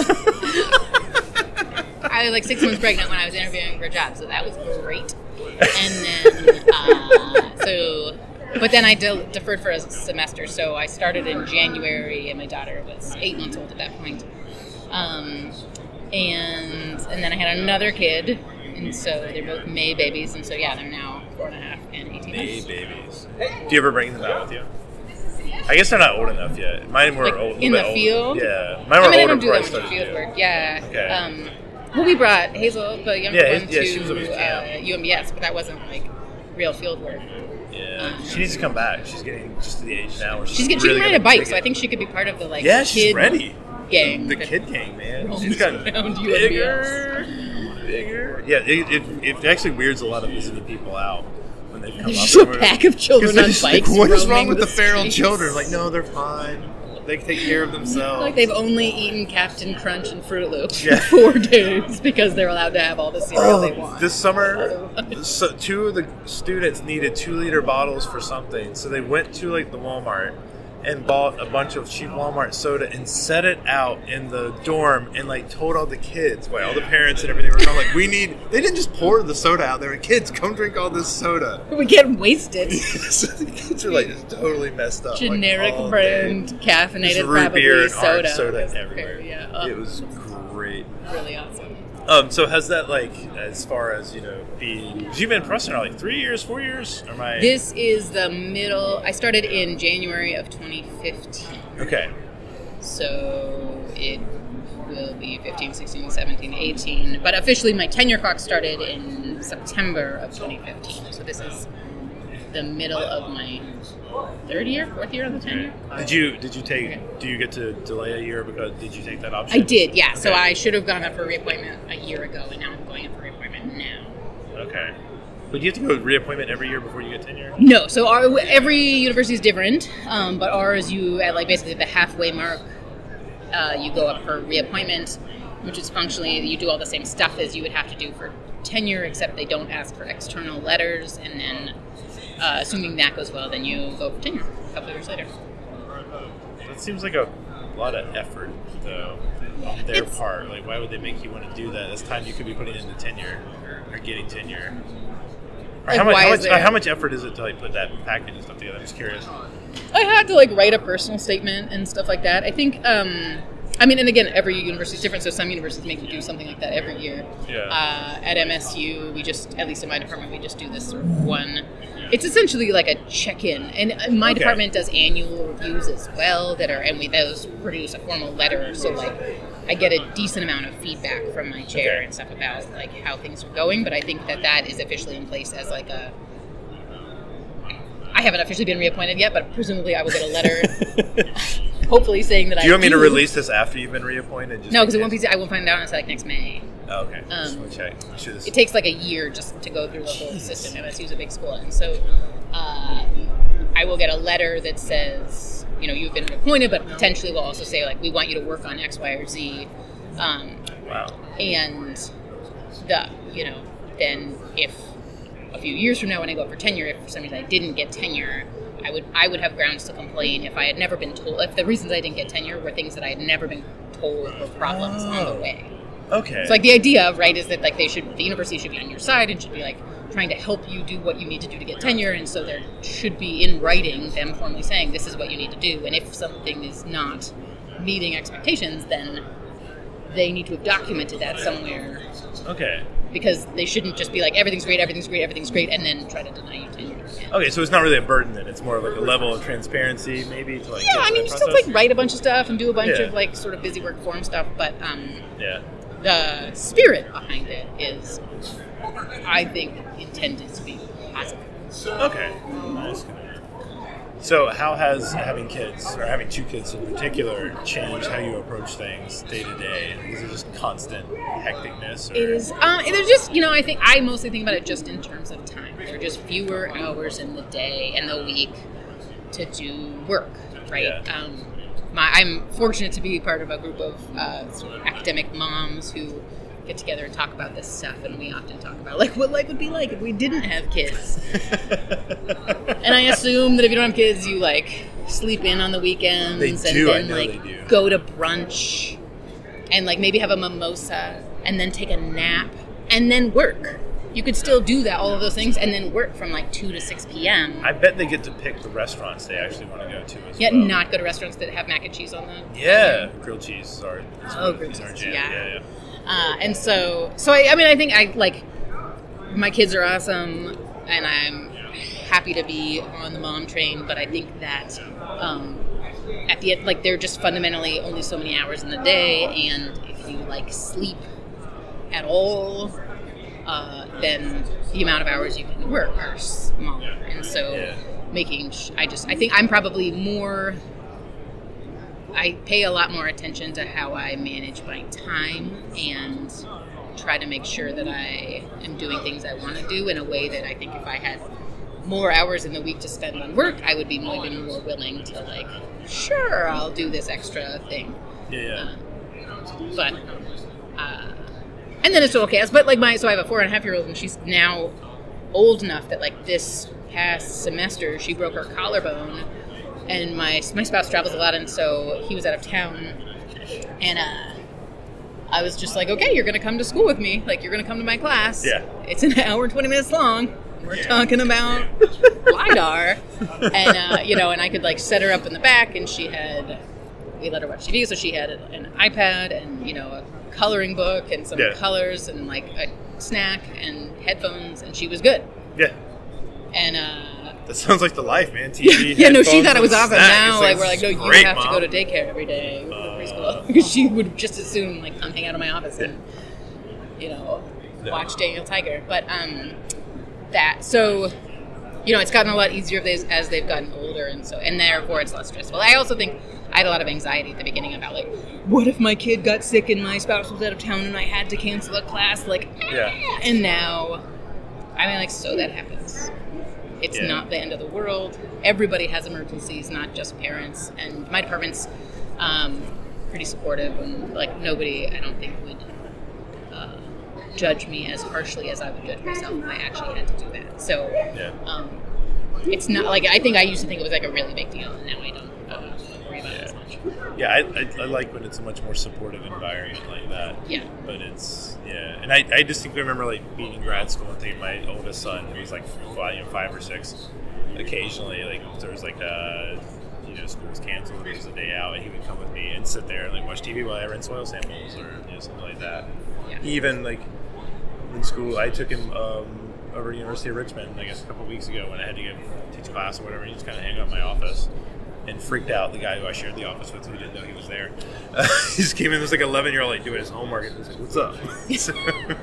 was I was like six months pregnant when I was interviewing for a job, so that was great. And then, uh, so, but then I de- deferred for a semester, so I started in January, and my daughter was eight months old at that point. Um, and and then I had another kid, and so they're both May babies, and so yeah, they're now four and a half and eighteen May months. babies. Do you ever bring them out with you? I guess they're not old enough yet. Mine were Like, old. a in little the bit field? older. Yeah, mine were I mean, I older don't do before I that much started. field to. work. Yeah. Okay. Um, well, we brought Hazel, the younger Yeah, one, yeah, to she was always uh, camp. U M B S, but that wasn't like real field work. Yeah, Um, she needs to come back. She's getting just to the age now where she's, She's getting, really she can ride a gonna bike, dig so it. I think she could be part of the like Yeah, kid she's ready. gang. The that kid gang, man. roams She's gotten around U M B S. bigger, bigger. Yeah, it, it, it actually weirds a lot of visiting people out when they come There's up. just a and we're- pack of children 'cause they're on just bikes Like, what is wrong roaming with the, the feral streets. children? Like, no, they're fine. They can take care of themselves. Like they've only eaten Captain Crunch and Fruit Loops Yeah. for four days because they're allowed to have all the cereal they want. This summer, Otherwise- so two of the students needed two liter bottles for something, so they went to like the Walmart and bought a bunch of cheap Walmart soda and set it out in the dorm and like told all the kids, well, all the parents and everything were kind of like, we need. They didn't just pour the soda out. They were kids, come drink all this soda. We get wasted. So the kids are like just totally messed up. like, Generic all brand, day. caffeinated, Just root probably beer and soda. orange soda It was everywhere. very- yeah, uh, It was great. really awesome. Um, so has that like as far as you know being? Cause you've been in Preston now like three years, four years, or am I? This is the middle. I started in January of twenty fifteen, Okay. so it will be fifteen, sixteen, seventeen, eighteen. But officially, my tenure clock started in September of twenty fifteen. So this is the middle of my third year, fourth year of the tenure. Did you did you take? Do you get to delay a year because did you take that option? I did, yeah. So Okay. I should have gone up for reappointment a year ago, and now I'm going up for reappointment now. Okay. But do you have to go reappointment every year before you get tenure? No, so our, every university is different, um, but ours, you at like basically the halfway mark, uh, you go up for reappointment, which is functionally you do all the same stuff as you would have to do for tenure, except they don't ask for external letters, and then uh, assuming that goes well, then you go for tenure a couple of years later. That seems like a lot of effort, though, on their It's- part. Like, why would they make you want to do that? That's time you could be putting into tenure or getting tenure. Or Like, how much? why How is much, there- how much effort is it to like put that package and stuff together? I'm just curious. I had to like write a personal statement and stuff like that. I think, um, I mean, and again, every university is different, so some universities make you do something like that every year. Yeah. Uh, at M S U, we just, at least in my department, we just do this sort of one. It's essentially like a check-in, and my Okay. department does annual reviews as well that are, and we those produce a formal letter. So like, I get a decent amount of feedback from my chair Okay. and stuff about like how things are going. But I think that that is officially in place as like a. I haven't officially been reappointed yet, but presumably I will get a letter, hopefully saying that I Do you want me to do. release this after you've been reappointed? Just No, in because it won't case? be. I won't find out until like next May. Oh, okay. Just Um, want to check. Make sure this- It takes like a year just to go through the whole system. M S U is a big school, and so uh, I will get a letter that says, you know, you've been reappointed, but potentially will also say like, we want you to work on X, Y, or Z. Um, Wow. and the, you know, then if a few years from now when I go up for tenure, if for some reason I didn't get tenure, I would I would have grounds to complain if I had never been told. If the reasons I didn't get tenure were things that I had never been told were problems on the Oh. way. Okay. So like the idea, right, is that like they should, the university should be on your side and should be like trying to help you do what you need to do to get tenure, and so there should be in writing them formally saying this is what you need to do, and if something is not meeting expectations, then they need to have documented that somewhere, Okay. because they shouldn't just be like everything's great, everything's great, everything's great, and then try to deny you tenure. Yeah, Okay, so it's not really a burden then. It's more like a level of transparency, maybe to like. yeah get I to mean, that you still process? like write a bunch of stuff and do a bunch Yeah. of like sort of busy work form stuff, but um, Yeah. the spirit behind it is, I think, intended to be positive. Okay. Nice. So how has having kids, or having two kids in particular, changed how you approach things day to day? Is it just constant hecticness? Or? It is. Um, there's just, you know, I think I mostly think about it just in terms of time. There are just fewer hours in the day and the week to do work, right? Yeah. Um, my, I'm fortunate to be part of a group of uh, sort of academic moms who get together and talk about this stuff, and we often talk about like what life would be like if we didn't have kids. And I assume that if you don't have kids, you like sleep in on the weekends They and do, then I know like they do. go to brunch and like maybe have a mimosa and then take a nap and then work. You could still do that, all of those things, and then work from like two to six p.m. I bet they get to pick the restaurants they actually want to go to as Yet well. not go to restaurants that have mac and cheese on them. Yeah, grilled cheese are. is Oh, one- grilled is our cheese, jam. yeah. yeah, yeah. Uh, and so, so I, I mean, I think I like my kids are awesome, and I'm happy to be on the mom train. But I think that um, at the end, like they're just fundamentally only so many hours in the day, and if you like sleep at all, uh, then the amount of hours you can work are smaller. And so, Yeah. making, sh- I just, I think I'm probably more. I pay a lot more attention to how I manage my time and try to make sure that I am doing things I want to do in a way that I think if I had more hours in the week to spend on work, I would be more, even more willing to like, sure, I'll do this extra thing. Yeah, yeah. Uh, but, uh, and then it's okay. But like my, so I have a four and a half year old and she's now old enough that like this past semester she broke her collarbone. And my my spouse travels a lot, and so he was out of town. And uh, I was just like, okay, you're going to come to school with me. Like, you're going to come to my class. Yeah. It's an hour and twenty minutes long. We're Yeah. talking about LiDAR. And, uh, you know, and I could, like, set her up in the back, and she had, we let her watch T V, so she had an iPad and, you know, a coloring book and some Yeah. colors and, like, a snack and headphones, and she was good. Yeah. And, uh... That sounds like the life, man. T V. yeah, no, she headphones, thought it was and awesome. snack. Now, It's like, we're like, no, you great, have Mom. to go to daycare every day for Uh, preschool. Because she would just as soon, like, come hang out in my office and, you know, No. watch Daniel Tiger. But, um, that, so, you know, it's gotten a lot easier as they- as they've gotten older, and so, and therefore it's less stressful. I also think I had a lot of anxiety at the beginning about, like, what if my kid got sick and my spouse was out of town and I had to cancel a class? Like, Yeah. ah. And now, I mean, like, so that happens. It's Yeah. not the end of the world. Everybody has emergencies, not just parents. And my department's um, pretty supportive, and like nobody, I don't think, would uh, judge me as harshly as I would judge myself if I actually had to do that. So Yeah. um, it's not like I think I used to think it was like a really big deal, and now I don't uh, worry about it as much. Yeah, I, I, I like when it's a much more supportive environment like that. Yeah. But it's, yeah. And I, I distinctly remember, like, being in grad school and thinking my oldest son, who was, like, five, you know, five or six, occasionally, like, there was, like, uh, you know, school was canceled, it was a day out, and he would come with me and sit there and, like, watch T V while I ran soil samples or, you know, something like that. Yeah. Even, like, in school, I took him um, over to the University of Richmond, I guess, a couple of weeks ago when I had to go teach class or whatever. He just kind of hang out in my office. And freaked out the guy who I shared the office with, who didn't know he was there. Uh, he just came in, this like eleven year old, like doing his homework, and he was like, "What's up?" So,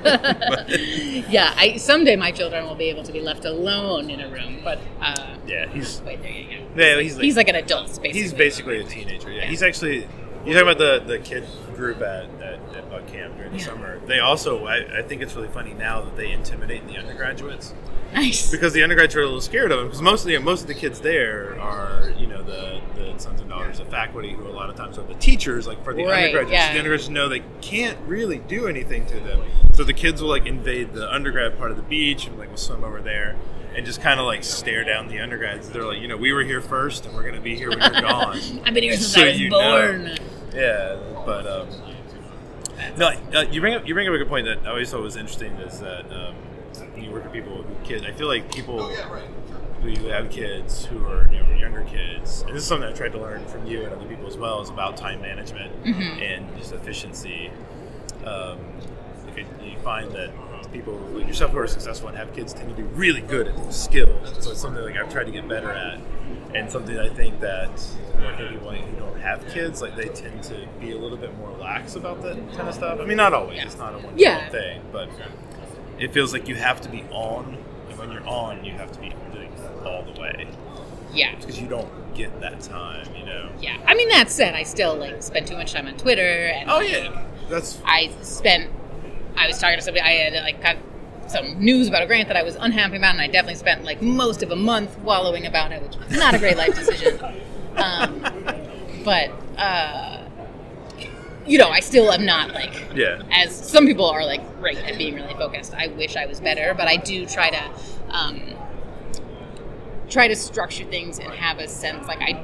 but, Yeah, I, someday my children will be able to be left alone in a room, but uh, yeah, he's wait, there you go. yeah, he's like, He's like an adult, basically. he's basically a teenager. Yeah, he's actually. You talking about the, the kid group at, at, at Bug Camp during the Yeah. summer? They also, I, I think it's really funny now that they intimidate the undergraduates. Nice. Because the undergrads are a little scared of them. Because most of the most of the kids there are, you know, the, the sons and daughters of faculty who a lot of times are the teachers. Like for the Right, undergraduates, yeah. the undergraduates know they can't really do anything to them. So the kids will like invade the undergrad part of the beach and like will swim over there and just kind of like stare down the undergrads. They're like, you know, we were here first and we're going to be here when you're gone. I've been here since So I was you born. know. Yeah, but um, no, uh, you bring up you bring up a good point that I always thought was interesting is that. Um, you work with people who kids. I feel like people who have kids who are you know younger kids, and this is something I tried to learn from you and other people as well, is about time management Mm-hmm. and just efficiency. Um, like you find that people like yourself who are successful and have kids tend to be really good at those skills. So it's something like I've tried to get better at, and something I think that like people who don't have kids, like they tend to be a little bit more lax about that kind of stuff. I mean, not always. Yeah. It's not a one Yeah. thing, but. It feels like you have to be on, and when you're on, you have to be doing all the way. Yeah. Because you don't get that time, you know? Yeah. I mean, that said, I still, like, spend too much time on Twitter. And, oh, like, yeah. That's... I spent... I was talking to somebody, I had, like, got some news about a grant that I was unhappy about, and I definitely spent, like, most of a month wallowing about it, which was not a great life decision. Um, but, uh... you know, I still am not, like, yeah. as some people are, like, great at being really focused. I wish I was better, but I do try to, um, try to structure things and have a sense, like, I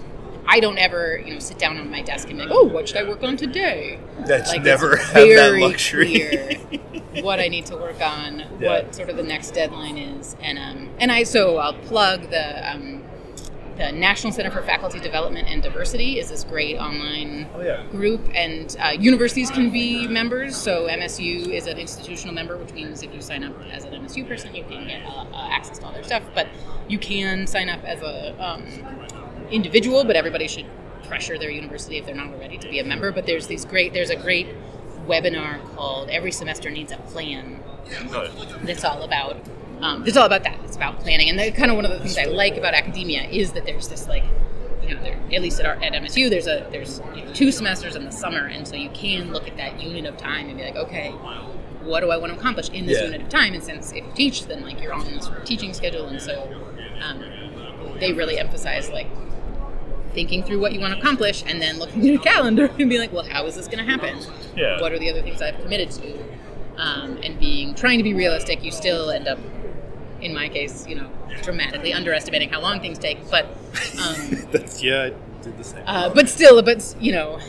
I don't ever, you know, sit down on my desk and be like, oh, what should I work on today? That's like, never it's have very that luxury. clear what I need to work on, yeah. what sort of the next deadline is. And, um, and I, so I'll plug the, um, The National Center for Faculty Development and Diversity is this great online oh, yeah. group, and uh, universities can be members. So M S U is an institutional member, which means if you sign up as an M S U person, you can get uh, uh, access to all their stuff. But you can sign up as a um, individual, but everybody should pressure their university if they're not ready to be a member. But there's these great, there's a great webinar called "Every Semester Needs a Plan." That's all about. Um, it's all about that. It's about planning, and kind of one of the things I like about academia is that there's this, like, you know, there, at least at, our, at M S U, there's a there's you know, two semesters in the summer, and so you can look at that unit of time and be like, okay, what do I want to accomplish in this yeah. unit of time? And since if you teach, then like you're on this sort of teaching schedule, and so um, they really emphasize like thinking through what you want to accomplish, and then looking at a calendar and be like, well, how is this going to happen? Yeah. What are the other things I've committed to? Um, and being trying to be realistic, you still end up, in my case, you know, dramatically underestimating how long things take. But um, That's, yeah, I did the same. Uh, but still, but you know,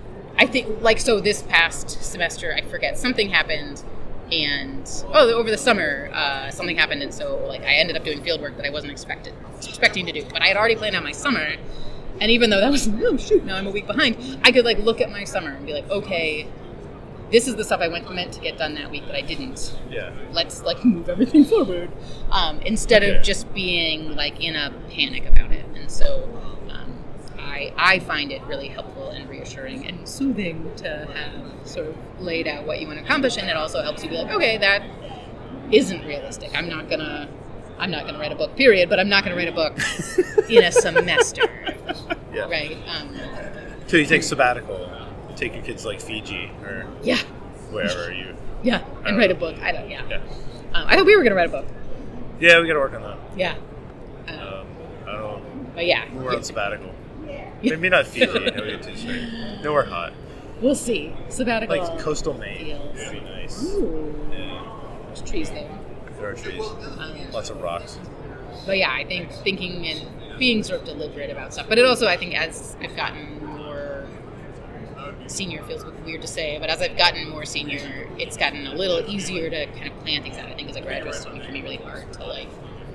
I think like so. This past semester, I forget something happened, and oh, over the summer, uh, something happened, and so like I ended up doing field work that I wasn't expected expecting to do. But I had already planned out my summer, and even though that was oh shoot, now I'm a week behind, I could like look at my summer and be like, okay, this is the stuff I went meant to get done that week, but I didn't. Yeah. Let's like move everything forward, um, instead okay. of just being like in a panic about it. And so, um, I I find it really helpful and reassuring and soothing to have sort of laid out what you want to accomplish, and it also helps you be like, okay, that isn't realistic. I'm not gonna I'm not gonna write a book, period. But I'm not gonna write a book in a semester, yeah. right? Um, so you take sabbatical. Take your kids like Fiji or yeah, wherever you yeah, and write a book. I don't yeah. yeah. Um, I thought we were gonna write a book. Yeah, we gotta work on that. Yeah. Um, um, I don't know. But yeah, we're yeah. on sabbatical. Maybe not Fiji. No, we get too straight. Nowhere hot. We'll see. Sabbatical. Like coastal Maine feels. would be nice. Ooh. Yeah. There's trees there. There are trees. Um, Lots of rocks. But yeah, I think thinking and being sort of deliberate about stuff. But it also, I think, as I've gotten more senior, feels weird to say, but as I've gotten more senior, it's gotten a little easier to kind of plan things out. I think as a graduate student, it can be really hard to like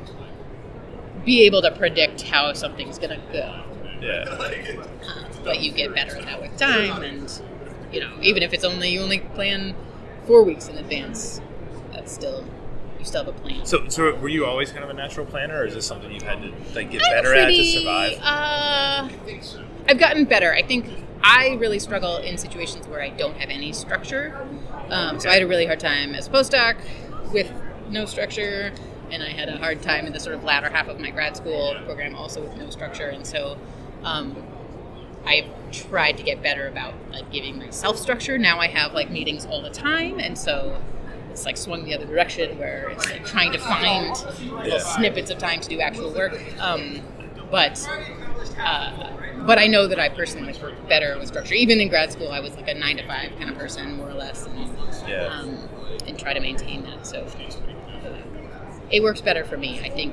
be able to predict how something's gonna go. Yeah. Um, but you get better at that with time, and you know, even if it's only you only plan four weeks in advance, that's still you still have a plan. So, so were you always kind of a natural planner, or is this something you've had to like get I'm better pretty, at to survive? Uh, I've gotten better. I think I really struggle in situations where I don't have any structure. Um, so I had a really hard time as a postdoc with no structure, and I had a hard time in the sort of latter half of my grad school program also with no structure. And so um, I've tried to get better about like giving myself structure. Now I have like meetings all the time, and so it's like swung the other direction where it's like trying to find little Yeah. snippets of time to do actual work. Um, but uh, but I know that I personally work better with structure. Even in grad school, I was like a nine to five kind of person, more or less, and, Yeah. um, and try to maintain that. So it works better for me, I think.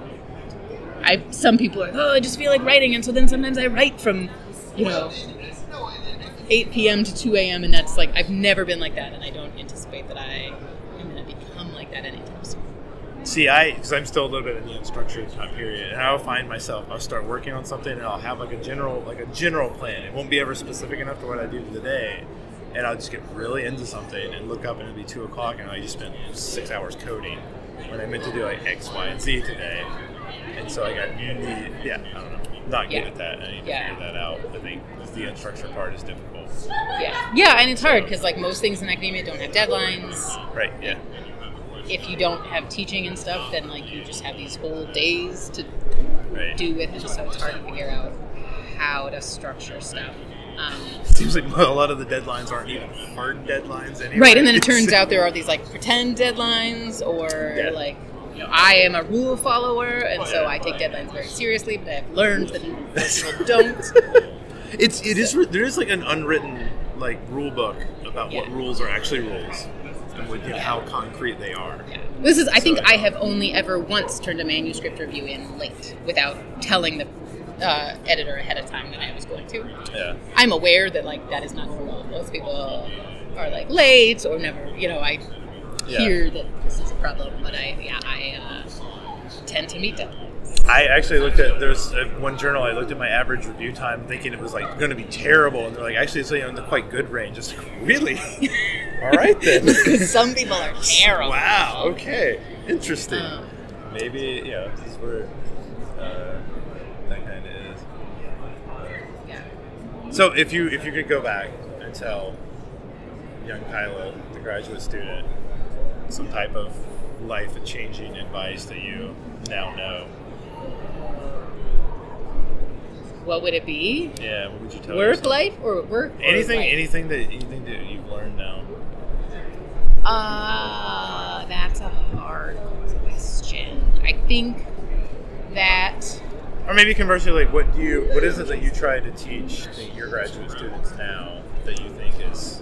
I some people are like, oh, I just feel like writing, and so then sometimes I write from, you know, eight p.m. to two a.m. and that's like I've never been like that, and I don't anticipate that I am going to become like that anytime soon. See, I, because I'm still a little bit in the unstructured time period, and I'll find myself, I'll start working on something, and I'll have like a general, like a general plan. It won't be ever specific enough to what I do today, and I'll just get really into something and look up, and it'll be two o'clock, and I just spent six hours coding when I meant to do like X, Y, and Z today, and so I got really, yeah, I don't know, not good Yeah. at that. I need to Yeah. figure that out. I think the unstructured part is difficult. Yeah, yeah, and it's hard because like most things in academia don't have deadlines. Right? Yeah. if you don't have teaching and stuff, then like you just have these whole days to right. do with it, so it's hard to figure out how to structure stuff. Um, Seems like a lot of the deadlines aren't even hard deadlines anyway. Right, and then it turns out there are these like pretend deadlines, or yeah. like, you know, I am a rule follower, and oh, so yeah. I take deadlines very seriously, but I've learned that most people don't. It's it is there is like an unwritten like rule book about Yeah. what rules are actually rules and what, you know, Yeah. how concrete they are. Yeah. This is I think So, I have only ever once turned a manuscript review in late without telling the uh, editor ahead of time that I was going to. Yeah. I'm aware that like that is not normal. Most people are like late or never. You know, I Yeah. hear that this is a problem, but I yeah I uh, tend to meet deadlines. I actually looked at there's uh, one journal. I looked at my average review time, thinking it was like going to be terrible, and they're like, actually, it's like in the quite good range. It's like, really? All right then. Some people are terrible. Wow. Okay. Interesting. Um, Maybe you know this is where uh, that kind of is. yeah. So if you if you could go back and tell young Kyla, the graduate student, some type of life-changing advice that you now know, What would it be? yeah, what would you tell Work yourself? life or work? Or Anything, life? anything that anything that you've learned now. Uh, that's a hard question. I think that Or maybe conversely, like, what do you, what is it that you try to teach to your graduate students now that you think is?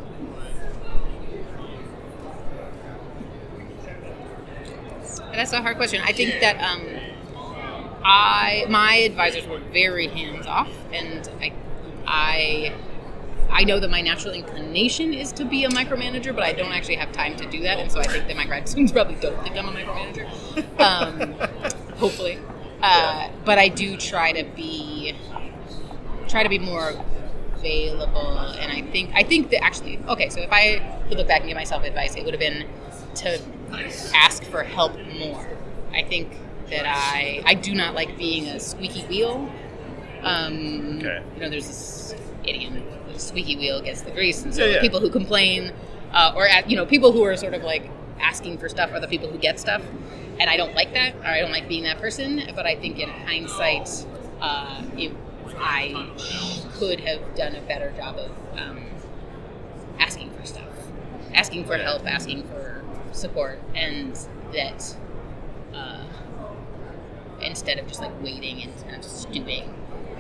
that's a hard question. I think that um, I my advisors were very hands off, and I I I know that my natural inclination is to be a micromanager, but I don't actually have time to do that, and so I think that my grad students probably don't think I'm a micromanager. Um, hopefully, uh, but I do try to be try to be more available, and I think I think that actually okay. So if I could look back and give myself advice, it would have been to ask for help more. I think that I I do not like being a squeaky wheel. Um, Okay. You know, there's this idiom: the squeaky wheel gets the grease, and so Yeah, yeah. the people who complain, uh, or at, you know, people who are sort of like asking for stuff are the people who get stuff, and I don't like that, or I don't like being that person. But I think in hindsight, uh, it, I could have done a better job of um, asking for stuff, asking for Yeah. help, asking for support, and that uh, instead of just like waiting and kind of stewing.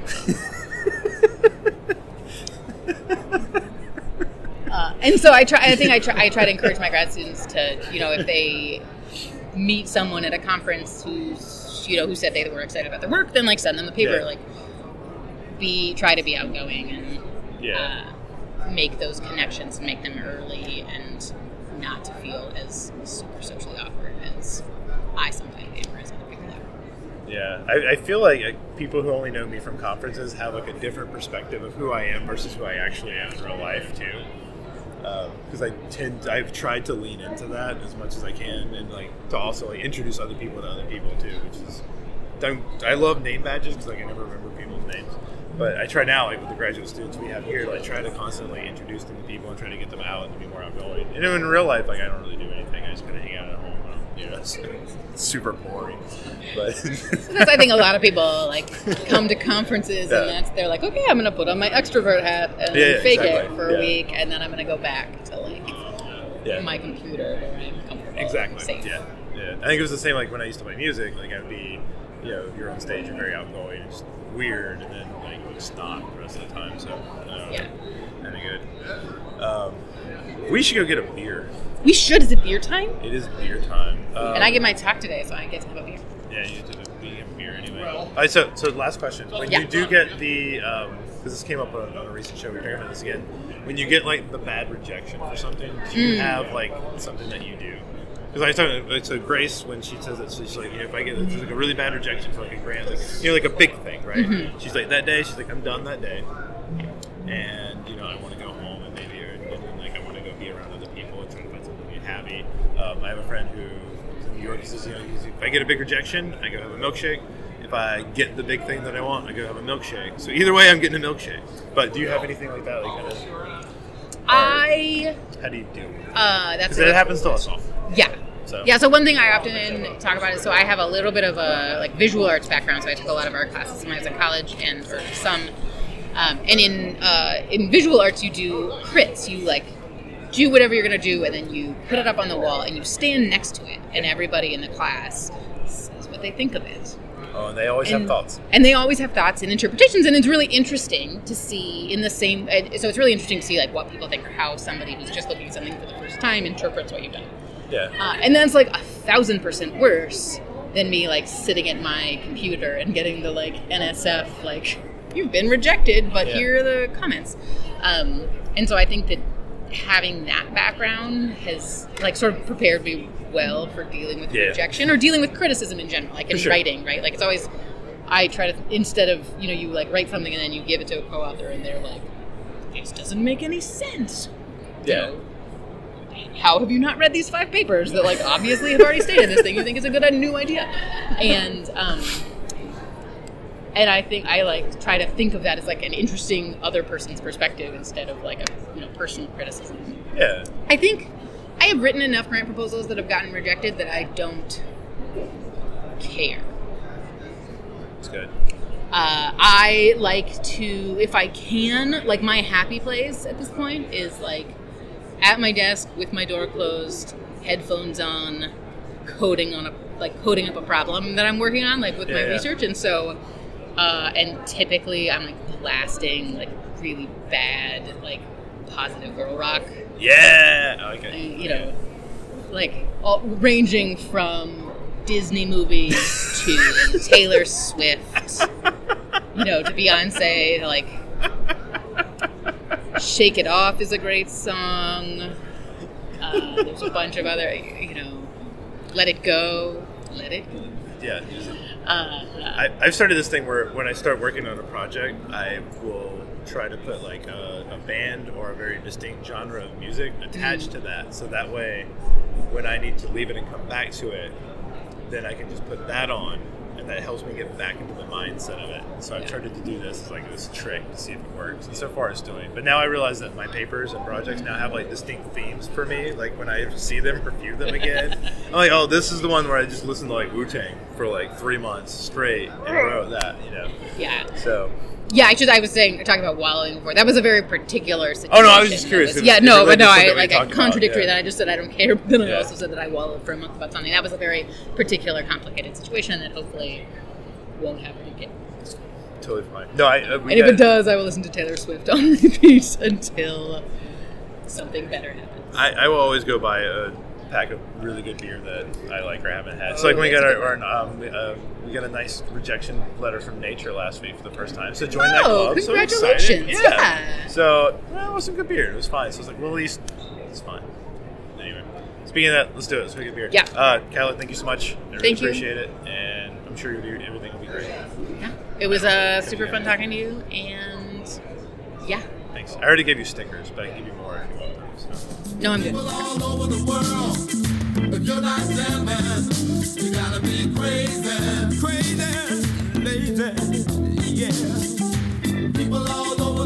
uh, and so I try. I think I try. I try to encourage my grad students to, you know, if they meet someone at a conference who's, you know, who said they were excited about their work, then like send them the paper. Yeah. Like, be try to be outgoing and Yeah. uh, make those connections, and make them early, and not to feel as super socially awkward as I sometimes am, or as other people are. Yeah, I, I feel like uh, people who only know me from conferences have like a different perspective of who I am versus who I actually am in real life too. Because I tend, I've tried to lean into that as much as I can, and like to also like introduce other people to other people too, which is, don't, I love name badges because like I never remember people's names. But I try now, like with the graduate students we have here, like try to constantly introduce them to people and try to get them out and to be more outgoing. And in real life, like I don't really do anything. I just kind of hang out at home. I don't, you know, it's, it's super boring. But That's, I think a lot of people like come to conferences Yeah. and that's they're like, okay, I'm going to put on my extrovert hat and Yeah, yeah, fake exactly. it for Yeah. a week, and then I'm going to go back to like yeah, my computer where I'm comfortable. exactly. And safe. Yeah, yeah. I think it was the same like when I used to play music. Like I'd be, you know, you're on stage, you're very outgoing, it's weird, and then like just not the rest of the time. So uh, Yeah. kind of good. Um, we should go get a beer. We should. Is it beer time? It is beer time. Um, And I get my talk today, so I get to have a beer. Yeah, you did a, we get a beer anyway. All right, so so last question: when Yeah. you do get the, because this came up on, on a recent show, we were talking about this again. When you get like the bad rejection for something, do you Mm. have like something that you do? Because I was talking to Grace when she says it, she's like, you know, if I get it's like a really bad rejection for like a grant, like you know, like a big thing, right? Mhm. She's like that day, she's like, I'm done that day, and you know, I want to go home and maybe, or, and then, like I want to go be around other people and try to find something to be happy. Um, I have a friend who in New York. He says, you know, he's, if I get a big rejection, I go have a milkshake. If I get the big thing that I want, I go have a milkshake. So either way, I'm getting a milkshake. But do you have anything like that? Like kind of, I how do you do? uh, that's Because it happens to us all. Yeah. So Yeah, so one thing I often talk about is, so I have a little bit of a like visual arts background, so I took a lot of art classes when I was in college, and or some. Um, and in uh, in visual arts, you do crits. You like do whatever you're going to do, and then you put it up on the wall, and you stand next to it, and everybody in the class says what they think of it. Oh, and they always and, have thoughts. And they always have thoughts and interpretations, and it's really interesting to see in the same... So it's really interesting to see like what people think, or how somebody who's just looking at something for the first time interprets what you've done. Yeah. Uh, and that's like a thousand percent worse than me like sitting at my computer and getting the like N S F, like, you've been rejected, but yeah. here are the comments. Um, and so I think that having that background has like sort of prepared me well for dealing with yeah. rejection or dealing with criticism in general, like in sure. writing, right? Like it's always, I try to, instead of, you know, you like write something and then you give it to a co-author and they're like, this doesn't make any sense. Yeah. You know, how have you not read these five papers that like obviously have already stated this thing you think is a good new idea? And, um, and I think I like try to think of that as like an interesting other person's perspective instead of like a, you know, personal criticism. Yeah. I think I have written enough grant proposals that have gotten rejected that I don't care. That's good. Uh, I like to, if I can, like my happy place at this point is like at my desk with my door closed, headphones on, coding on a like coding up a problem that I'm working on, like with yeah, my yeah. research, and so uh, and typically I'm like blasting like really bad like positive girl rock. Yeah. Okay. You know, like all, ranging from Disney movies to Taylor Swift, you know, to Beyonce. Like, "Shake It Off" is a great song. Uh, there's a bunch of other, you know, "Let It Go," "Let It Go." Yeah. Uh, I, I've started this thing where when I start working on a project, I will try to put like a, a band or a very distinct genre of music attached mm. to that. So that way, when I need to leave it and come back to it, then I can just put that on, and that helps me get back into the mindset of it. So I've tried to do this as like this trick to see if it works, and so far it's doing. But now I realize that my papers and projects now have like distinct themes for me. Like when I see them, review them again, I'm like, oh, this is the one where I just listened to like Wu-Tang for like three months straight and wrote that, you know? Yeah. So. Yeah, I just I was saying talking about wallowing before. That was a very particular situation. Oh no, I was just curious. Was, yeah, no, but no, I like I contradictory about, yeah. that I just said I don't care, but then yeah. I also said that I wallowed for a month about something. That was a very particular, complicated situation that hopefully won't happen again. Totally fine. No, I. Uh, we and if got, it does, I will listen to Taylor Swift on repeat until something better happens. I, I will always go buy a pack of really good beer that I like or haven't had. Oh, so like when we got our, our um, we, uh, we got a nice rejection letter from Nature last week for the first time. So join that oh, club. Congratulations! So excited. Yeah. yeah. So well, it was some good beer. It was fine. So I was like, well, at least it's fine. Anyway, speaking of that, let's do it. Let's make a beer. Yeah. Uh, Kayla, thank you so much. I really thank you. appreciate it, and I'm sure you'll do, everything will be great. Yeah. It was uh, super fun talking to you, and yeah. Thanks. I already gave you stickers, but I can give you more if you want them. So. No, I'm good. All over the world, if you're not there, man, you gotta be crazy, crazy, lazy, yeah. People all over